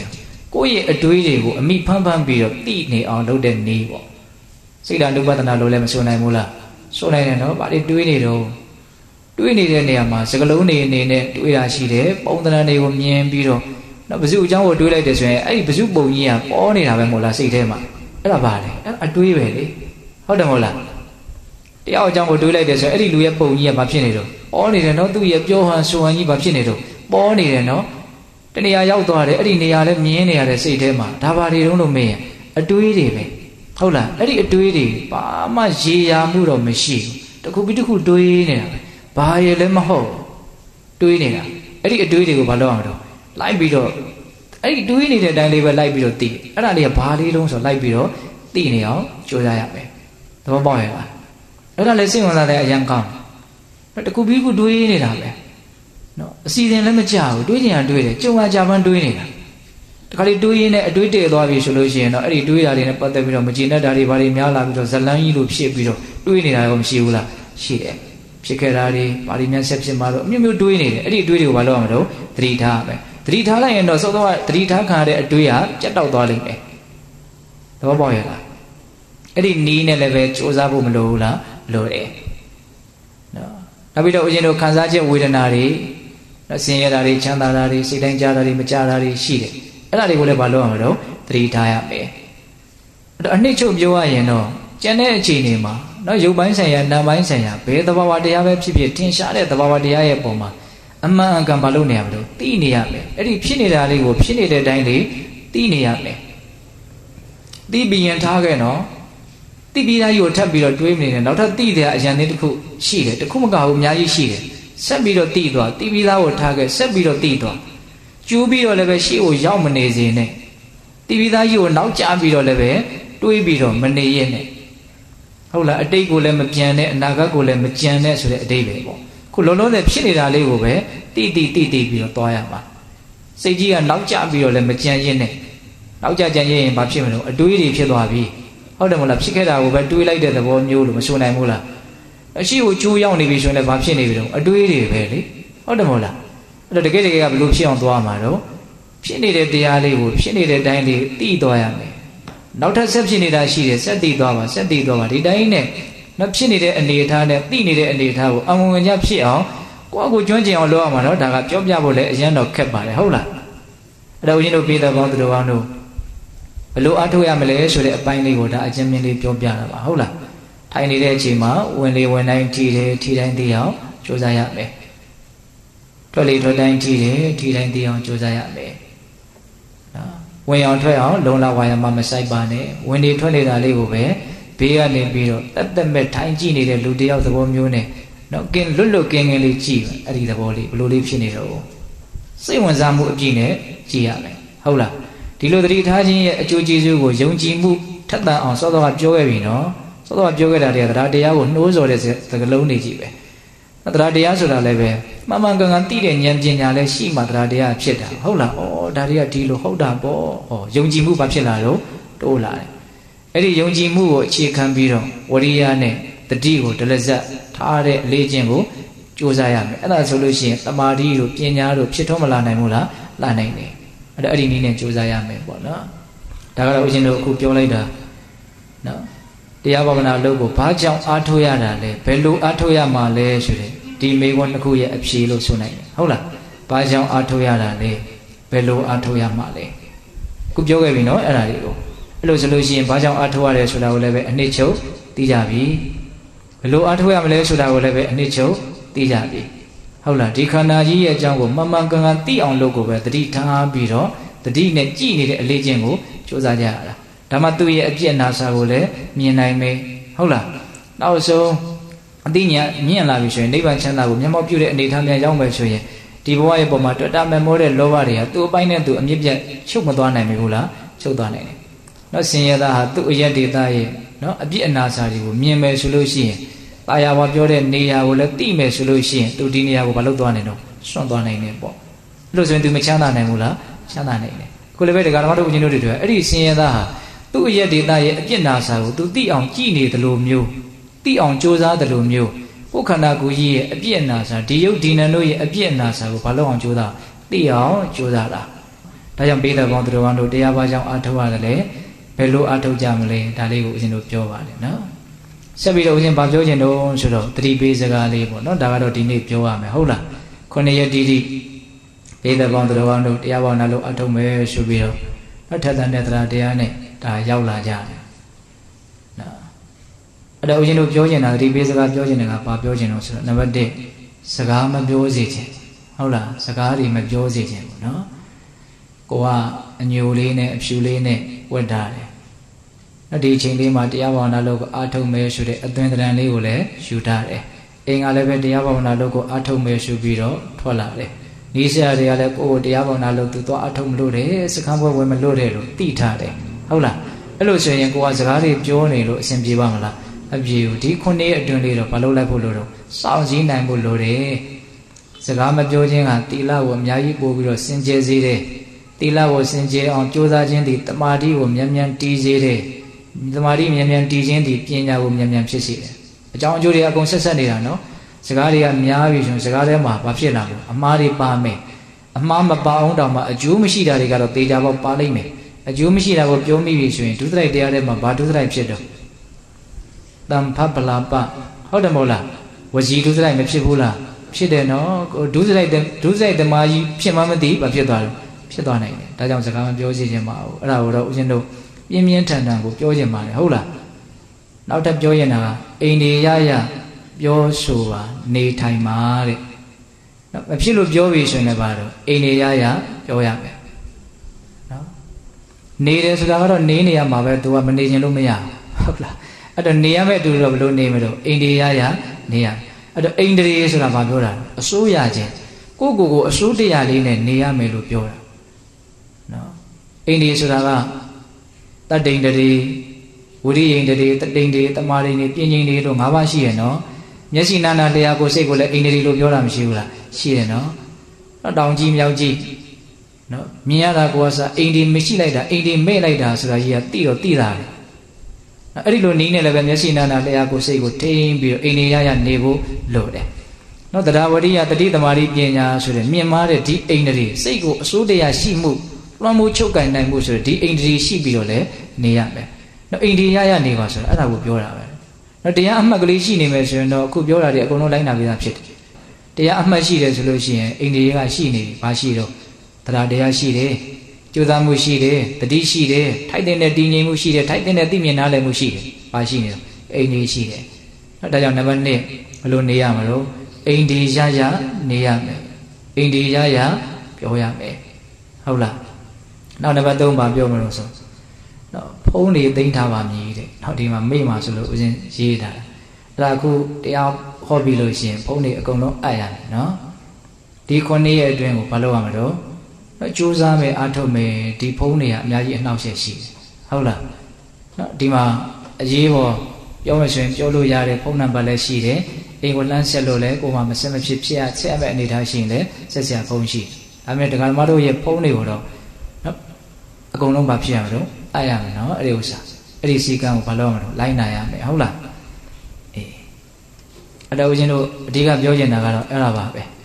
A: ကိုယ့်ရဲ့အတွေးတွေကိုအမိဖမ်းဖမ်းပြီးတော့သိနေအောင်လုပ်တဲ့နည်းပေါ့စိတ်ဓာတ်ဥပဒနာလို့လည်းမဆိုနိုင်ဘူးလားဆိုနိုင်တယ်နော်ဗာလေတွေးနေတော့တွေးနေတဲ့နေရာမှာစကလုံးနေအနေနဲ့တွေးတာရှိတယ်ပုံသဏ္ဍာန်တွေကိုမြင်ပြီးတော့နော်ဘဇုအကြောင်းကိုတွေးလိုက်တယ်ဆိုရင်အဲ့ဒီဘဇုပုံကြီးကပေါ်နေတာပဲမို့လားစိတ်ထဲမှာအဲ့ဒါဗာလေအဲ့အတွေးပဲလေဟုတ်တယ်မို့လားတရားအကြောင်းကိုတွေးလိုက်တယ်ဆိုရင်အဲ့ဒီလူရဲ့ပုံကြီးကဘာဖြစ်နေတော့ပေါ်နေတယ်နော်သူ့ရဲ့ပြောဟန်ဆိုဟန်ကြီးဘာဖြစ်နေတော့ပေါ်နေတယ်နော်တနေရာရောက်သွားတယ်အဲ့ဒီနေရာလည်းမြင်နေရတဲ့စိတ်ထဲမှာဒါပါတွေတုံးလို့မင်းအတွေးတွေပဲဟုတ်လားအဲ့ဒီအတွေးတွေဘာမှရေရာမှုတော့မရှိဘူးတခုပြီးတခုတွေးနေတာပဲဘာရလည်းမဟုတ်တွေးနေတာအဲ့ဒီအတွေးတွေကိုဘာလုပ်အောင်တော့လိုက်ပြီးတော့အဲ့ဒီတွေးနေတဲ့အတိုင်းလေးပဲလိုက်ပြီးတော့သိအဲ့ဒါလေးကဘာလေးတုံးဆိုလိုက်ပြီးတော့သိနေအောင်ကြိုးစားရမယ်သဘောပေါက်ရဲ့လားအဲ့ဒါလည်းစိတ်ဝင်စားတဲ့အရန်ကောင်းတယ်တခုပြီးတခုတွေးနေတာပဲနော်အစီအစဉ်လည်းမကြဘူးတွေးချင်တာတွေးတယ်ကြုံအားကြပန်းတွေးနေတာတခါလေတွေးရင်းနဲ့အတွေးတည့်သွားပြီဆိုလို့ရှိရင်တော့အဲ့ဒီတွေးတာတွေနဲ့ပတ်သက်ပြီးတော့မကျေနပ်တာတွေဘာတွေများလာပြီးတော့ဇလန်းကြီးလိုဖြစ်ပြီးတော့တွေးနေတာရောမရှိဘူးလားရှိတယ်ဖြစ်ခဲ့တာတွေဘာတွေများဆက်ဖြစ်မှာတော့အမျိုးမျိုးတွေးနေတယ်အဲ့ဒီအတွေးတွေကိုဘာလုပ်ရမလို့သတိထားပဲသတိထားလိုက်ရင်တော့စောစောကသတိထားခံရတဲ့အတွေးဟာပြတ်တောက်သွားလိမ့်မယ်သဘောပေါက်ရဲ့လားအဲ့ဒီနီးနဲ့လည်းပဲစူးစမ်းဖို့မလိုဘူးလားလိုတယ်နော်နောက်ပြီးတော့ဦးဇင်းတို့ခံစားချက်ဝေဒနာတွေဆင်းရဲတာတွေချမ်းသာတာတွေစိတ်တိုင်းကြတာတွေမကြတာတွေရှိတယ်အဲ့ဒါတွေကိုလည်းဘာလုပ်ရမလို့သတိထားရမယ်အဲ့တော့အနှစ်ချုပ်ပြောရရင်တော့ကျန်တဲ့အခြေအနေမှာနော်ရုပ်ပိုင်းဆိုင်ရာနာမ်ပိုင်းဆိုင်ရာဘယ်သဘာဝတရားပဲဖြစ်ဖြစ်ထင်ရှားတဲ့သဘာဝတရားရဲ့ပုံမှာအမှန်အကန်ဘာလုပ်နေရမလို့သိနေရမယ်အဲ့ဒီဖြစ်နေတာလေးကိုဖြစ်နေတဲ့အတိုင်းလေးသိနေရမယ်သိပြီးရင်ထားခဲ့နော်သိပြီးသားကြီးကိုထပ်ပြီးတော့တွေးနေတယ်နောက်ထပ်သိတဲ့အရန်လေးတစ်ခုရှိတယ်တစ်ခုမကဘူးအများကြီးရှိတယ်ဆက်ပြီးတော့သိသွားသိပြီးသားကိုထားခဲ့ဆက်ပြီးတော့သိသွားကျူးပြီးတော့လည်းပဲရှေ့ကိုရောက်မနေစေနဲ့သိပြီးသားကြီးကိုနောက်ကျပြီးတော့လည်းပဲတွေးပြီးတော့မနေရနဲ့ဟုတ်လားအတိတ်ကိုလည်းမပြန်နဲ့အနာဂတ်ကိုလည်းမကြံနဲ့ဆိုတဲ့အတိတ်ပဲပေါ့ခုလုံးလုံးနဲ့ဖြစ်နေတာလေးကိုပဲတိတိတိတိပြီးတော့သွားရမှာစိတ်ကြီးကနောက်ကျပြီးတော့လည်းမကြံရင်းနဲ့နောက်ကျကြံရင်ဘာဖြစ်မလို့အတွေးတွေဖြစ်သွားပြီဟုတ်တယ်မလားဖြစ်ခဲ့တာကိုပဲတွေးလိုက်တဲ့သဘောမျိုးလို့မဆိုနိုင်ဘူးလားအရှိကိုကျိုးရောက်နေပြီဆိုရင်လည်းဘာဖြစ်နေပြီတော့အတွေးတွေပဲလေဟုတ်တယ်မဟုတ်လားအဲ့တော့တကယ်တကယ်ကဘယ်လိုဖြစ်အောင်သွားမှာတော့ဖြစ်နေတဲ့တရားလေးကိုဖြစ်နေတဲ့အတိုင်းလေးသိသွားရမယ်နောက်ထပ်ဆက်ဖြစ်နေတာရှိတယ်ဆက်သိသွားပါဆက်သိသွားပါဒီတိုင်းနဲ့နော်ဖြစ်နေတဲ့အနေအထားနဲ့သိနေတဲ့အနေအထားကိုအမှန်ဝင်ကြဖြစ်အောင်ကိုယ့်အကိုကျွမ်းကျင်အောင်လုပ်ရမှာတော့ဒါကပြောပြဖို့လည်းအရင်တော့ခက်ပါတယ်ဟုတ်လားအဲ့တော့ဦးဇင်းတို့ပြည်တော်ကောင်းသူတော်ကောင်းတို့ဘယ်လိုအားထုတ်ရမလဲဆိုတဲ့အပိုင်းလေးကိုဒါအချင်းမြင်လေးပြောပြတာပါဟုတ်လားထိုင်နေတဲ့အချိန်မှာဝင်လေဝင်တိုင်းထီတယ်ထီတိုင်းသိအောင်ကြိုးစားရမယ်ထွက်လေထွက်တိုင်းထီတယ်ထီတိုင်းသိအောင်ကြိုးစားရမယ်နော်ဝင်အောင်ထွက်အောင်လုံလောက်ဝါရမမဆိုင်ပါနဲ့ဝင်နေထွက်နေတာလေးကိုပဲဘေးကနေပြီးတော့တက်တက်မဲ့ထိုင်ကြည့်နေတဲ့လူတယောက်သဘောမျိုးနဲ့နော်ကင်းလွတ်လွတ်ကင်းကင်းလေးကြည့်အဲ့ဒီသဘောလေးဘယ်လိုလေးဖြစ်နေတော့စိတ်ဝင်စားမှုအပြည့်နဲ့ကြည့်ရမယ်ဟုတ်လားဒီလိုသတိထားခြင်းရဲ့အကျိုးကျေးဇူးကိုယုံကြည်မှုထက်သန်အောင်စောစောကပြောခဲ့ပြီနော်စောစောကပြောခဲ့တာတွေကတရားတရားကိုနှိုးဆော်တဲ့စကားလုံးတွေကြီးပဲတရားတရားဆိုတာလည်းပဲမှန်မှန်ကန်ကန်သိတဲ့ဉာဏ်ပညာလည်းရှိမှတရားတရားဖြစ်တာဟုတ်လားဩဒါတွေကဒီလိုဟုတ်တာပေါ့ဩယုံကြည်မှုဘာဖြစ်လာတော့တိုးလာတယ်အဲ့ဒီယုံကြည်မှုကိုအခြေခံပြီးတော့ဝရိယနဲ့တတိကိုဒလဇတ်ထားတဲ့အလေးချင်းကိုကြိုးစားရမယ်အဲ့ဒါဆိုလို့ရှိရင်တမာတိတို့ပညာတို့ဖြစ်ထွန်းမလာနိုင်ဘူးလားလာနိုင်တယ်အဲ့ဒါအဲ့ဒီနည်းနဲ့ကြိုးစားရမယ်ပေါ့နော်ဒါကတော့ဦးဇင်းတို့အခုပြောလိုက်တာနော်တရားဘာဝနာလုပ်ဖို့ဘာကြောင့်အားထုတ်ရတာလဲဘယ်လိုအားထုတ်ရမှာလဲဆိုတဲ့ဒီမေခွန်းတစ်ခုရဲ့အဖြေလို့ဆိုနိုင်တယ်ဟုတ်လားဘာကြောင့်အားထုတ်ရတာလဲဘယ်လိုအားထုတ်ရမှာလဲခုပြောခဲ့ပြီနော်အဲ့ဒါလေးကိုအဲ့လိုဆိုလို့ရှိရင်ဘာကြောင့်အားထုတ်ရတယ်ဆိုတာကိုလည်းပဲအနှစ်ချုပ်သိကြပြီဘယ်လိုအားထုတ်ရမလဲဆိုတာကိုလည်းပဲအနှစ်ချုပ်သိကြပြီဟုတ်လားဒီခန္ဓာကြီးရဲ့အကြောင်းကိုမှန်မှန်ကန်ကန်သိအောင်လုပ်ကိုပဲတတိထားပြီးတော့တတိနဲ့ကြည်နေတဲ့အလေးချင်းကိုစူးစမ်းကြရတာဒါမှသူ့ရဲ့အပြည့်အနာစာကိုလည်းမြင်နိုင်မယ်ဟုတ်လားနောက်ဆုံးအသိဉာဏ်မြင့်လာပြီဆိုရင်နိဗ္ဗာန်ချမ်းသာကိုမျက်မှောက်ပြုတဲ့အနေထားများရောက်မယ်ဆိုရင်ဒီဘဝရဲ့ပုံမှာတွေ့တာမဲ့မောတဲ့လောဘတွေကသူ့အပိုင်းနဲ့သူအမြင့်ပြတ်ချုပ်မသွားနိုင်ဘူးလားချုပ်သွားနိုင်တယ်နော်ဆင်းရဲသားဟာသူ့အရက်ဒေသရဲ့နော်အပြည့်အနာစာတွေကိုမြင်မယ်ဆိုလို့ရှိရင်တာယာဝါပြောတဲ့နေရာကိုလည်းသိမယ်ဆိုလို့ရှိရင်သူဒီနေရာကိုမလုပ်သွားနိုင်တော့စွန့်သွားနိုင်တယ်ပေါ့အဲ့လိုဆိုရင်သူမချမ်းသာနိုင်ဘူးလားချမ်းသာနိုင်တယ်ခုလည်းပဲဒကာဓမ္မတို့ဦးဇင်းတို့တွေတွေ့အဲ့ဒီဆင်းရဲသားဟာသူ့အရက်ဒေသရဲ့အပြစ်နာစာကိုသူသိအောင်ကြည်နေတယ်လို့မျိုးသိအောင်ကြိုးစားတယ်လို့မျိုးကိုယ်ခန္ဓာကိုယ်ကြီးရဲ့အပြစ်နာစာဒီယုတ်ဒီနံတို့ရဲ့အပြစ်နာစာကိုဘာလို့အောင်ကြိုးစားသိအောင်ကြိုးစားတာဒါကြောင့်ပိဋကပေါင်းသူတော်ကောင်းတို့တရားဘာကြောင့်အားထုတ်ရတယ်လဲဘယ်လိုအားထုတ်ကြမလဲဒါလေးကိုဦးဇင်းတို့ပြောပါတယ်နော်ဆက်ပြီးတော့ဦးဇင်းဗာပြောခြင်းတော့ဆိုတော့တတိပေးစကားလေးပေါ့နော်ဒါကတော့ဒီနေ့ပြောရမယ်ဟုတ်လားခုနှစ်ရက်တိတိပိဋကပေါင်းသူတော်ကောင်းတို့တရားဘာနာလို့အားထုတ်မယ်ဆိုပြီးတော့အထက်တန်တဲ့တရားတရားနဲ့ဒါရောက်လာကြတယ်နော်အဲ့တော့ဦးဇင်းတို့ပြောခြင်းတာတတိပေးစကားပြောခြင်းတွေကဘာပြောခြင်းတော့ဆိုတော့နံပါတ်တစ်စကားမပြောစေခြင်းဟုတ်လားစကားတွေမပြောစေခြင်းပေါ့နော်ကိုကအညိုလေးနဲ့အဖြူလေးနဲ့ဝတ်ထားတယ်အဲ့ဒီအချိန်လေးမှာတရားဘာဝနာလုပ်ကိုအားထုတ်မယ်ဆိုတဲ့အသွင်သဏ္ဍာန်လေးကိုလည်းယူထားတယ်အိမ်ကလည်းပဲတရားဘာဝနာလုပ်ကိုအားထုတ်မယ်ဆိုပြီးတော့ထွက်လာတယ်နီးစရာတွေကလည်းကိုယ်ကိုတရားဘာဝနာလုပ်သူတော့အားထုတ်မလို့တယ်စခန်းပွဲဝယ်မလို့တယ်လို့သိထားတယ်ဟုတ်လားအဲ့လိုဆိုရင်ကိုကစကားတွေပြောနေလို့အဆင်ပြေပါမလားအပြေဘူးဒီခုနှစ်အတွင်းလေးတော့မလုပ်လိုက်ဖို့လို့တော့စောင့်စည်းနိုင်ဖို့လိုတယ်စကားမပြောခြင်းကသီလကိုအများကြီးပို့ပြီးတော့စင်ကြယ်စေတယ်သီလကိုစင်ကြယ်အောင်ကြိုးစားခြင်းသည်တမာတိကိုမြန်မြန်တည်စေတယ်တမာတိမြန်မြန်တည်ခြင်းသည်ပညာကိုမြန်မြန်ဖြစ်စေတယ်အကြောင်းအကျိုးတွေအကုန်ဆက်ဆက်နေတာနော်စကားတွေကများပြီဆိုရင်စကားထဲမှာဘာဖြစ်လာလဲအမှားတွေပါမယ်အမှားမပါအောင်တောင်မှအကျိုးမရှိတာတွေကတော့သေချာပေါက်ပါလိမ့်မယ်အကျိုးမရှိတာကိုပြောမိပြီဆိုရင်ဒုစရိုက်တရားထဲမှာဘာဒုစရိုက်ဖြစ်တော့တမ္ဖပလာပဟုတ်တယ်မဟုတ်လားဝစီဒုစရိုက်မဖြစ်ဘူးလားဖြစ်တယ်နော်ဒုစရိုက်ဒုစရိုက်တမာကြီးဖြစ်မှမသိဘာဖြစ်သွားလဲဖြစ်သွားနိုင်တယ်ဒါကြောင့်စကားမပြောစီခြင်းမအောင်အဲ့ဒါကိုတော့ဦးဇင်းတို့ပြင်းပြင်းထန်ထန်ကိုပြောခြင်းပါတယ်ဟုတ်လားနောက်ထပ်ပြောရင်ကအိန္ဒိယရပြောဆိုပါနေထိုင်ပါတဲ့နော်မဖြစ်လို့ပြောပြီဆိုရင်လည်းပါတော့အိန္ဒိယရပြောရမယ်နော်နေတယ်ဆိုတာကတော့နေနေရမှာပဲသူကမနေခြင်းလို့မရဘူးဟုတ်လားအဲ့တော့နေရမယ့်အတူတော့ဘလို့နေမလို့အိန္ဒိယရနေရအဲ့တော့အိန္ဒြေဆိုတာဘာပြောတာအစိုးရခြင်းကိုယ့်ကိုယ်ကိုအစိုးတရားလေးနဲ့နေရမယ်လို့ပြောတာနော်အိန္ဒြေဆိုတာကတတ္တိန္ဒြေဝိရိယိန္ဒြေတတ္တိန္ဒြေတမာရိန္ဒြေပြင်းကျင်တွေလို့၅ပါးရှိရနော်မျက်စိနာနာလျာကိုစိတ်ကိုလည်းအိန္ဒြေလို့ပြောတာမရှိဘူးလားရှိရနော်တောင်ကြီးမြောက်ကြီးနော်မြင်ရတာကိုယ်ကစအိန္ဒြေမရှိလိုက်တာအိန္ဒြေမဲ့လိုက်တာဆိုတာကြီးကတိတော့တိတာတယ်အဲ့ဒီလိုနီးနေလည်းပဲမျက်စိနာနာလျာကိုစိတ်ကိုထိန်းပြီးတော့အိန္ဒြေရရနေဖို့လိုတယ်နော်တရားဝရိယတတိသမารိပညာဆိုတဲ့မြင်မာတဲ့ဒီအိန္ဒြေစိတ်ကိုအစိုးတရားရှိမှုလွှမ်းမိုးချုပ်ကင်နိုင်မှုဆိုတဲ့ဒီအိန္ဒြေရှိပြီးတော့လည်းနေရမယ်နော်အိန္ဒြေရရနေပါဆိုတော့အဲ့ဒါကိုပြောတာပဲနော်တရားအမှတ်ကလေးရှိနေမယ်ဆိုရင်တော့အခုပြောတာတွေအကုန်လုံးလိုက်နာပြီးသားဖြစ်တယ်တရားအမှတ်ရှိတယ်ဆိုလို့ရှိရင်အိန္ဒြေကရှိနေပြီဘာရှိတော့တရားတရားရှိတယ်ကြိုးစားမှုရှိတယ်တတိရှိတယ်ထိုက်တဲ့တည်ငြိမ်မှုရှိတယ်ထိုက်တဲ့သိမြင်နားလည်မှုရှိတယ်ဘာရှိနေတော့အိန္ဒြေရှိတယ်နော်ဒါကြောင့်နံပါတ်နှစ်ဘယ်လိုနေရမလို့အိန္ဒြေရရနေရမယ်အိန္ဒြေရရပြောရမယ်ဟုတ်လားနောက်နံပါတ်သုံးပါပြောမလို့ဆိုနော်ဖုံးနေသိမ့်ထားပါမည်တဲ့နောက်ဒီမှာမိမှာဆိုလို့ဦးဇင်းရေးထားတာအဲ့ဒါအခုတရားဟောပြီးလို့ရှိရင်ဖုံးနေအကုန်လုံးအပ်ရမယ်နော်ဒီခုနှစ်ရက်အတွင်းကိုဘာလုပ်ရမလို့နော်ကြိုးစားမယ်အားထုတ်မယ်ဒီဖုံးနေကအများကြီးအနှောက်အယှက်ရှိတယ်ဟုတ်လားနော်ဒီမှာအရေးပေါ်ပြောမှဆိုရင်ပြောလို့ရတဲ့ဖုံးနံပါတ်လည်းရှိတယ်အိမ်ကိုလှမ်းဆက်လို့လည်းကိုယ်မှမဆက်မဖြစ်ဖြစ်ရဆက်ရမယ့်အနေထားရှိရင်လည်းဆက်ဆက်ဖုံးရှိဒါပေမဲ့ဒကာမတို့ရဲ့ဖုံးတွေကိုတော့နော်အကုန်လုံးဘာဖြစ်ရမလို့အားရမယ်နော်အဲ့ဒီဥစ္စာအဲ့ဒီစီကံကိုဘာလို့ရမလို့လိုက်နိုင်ရမယ်ဟုတ်လားအေးအဲ့တော့ဦးဇင်းတို့အဓိကပြောချင်တာကတော့အဲ့ဒါပါပဲ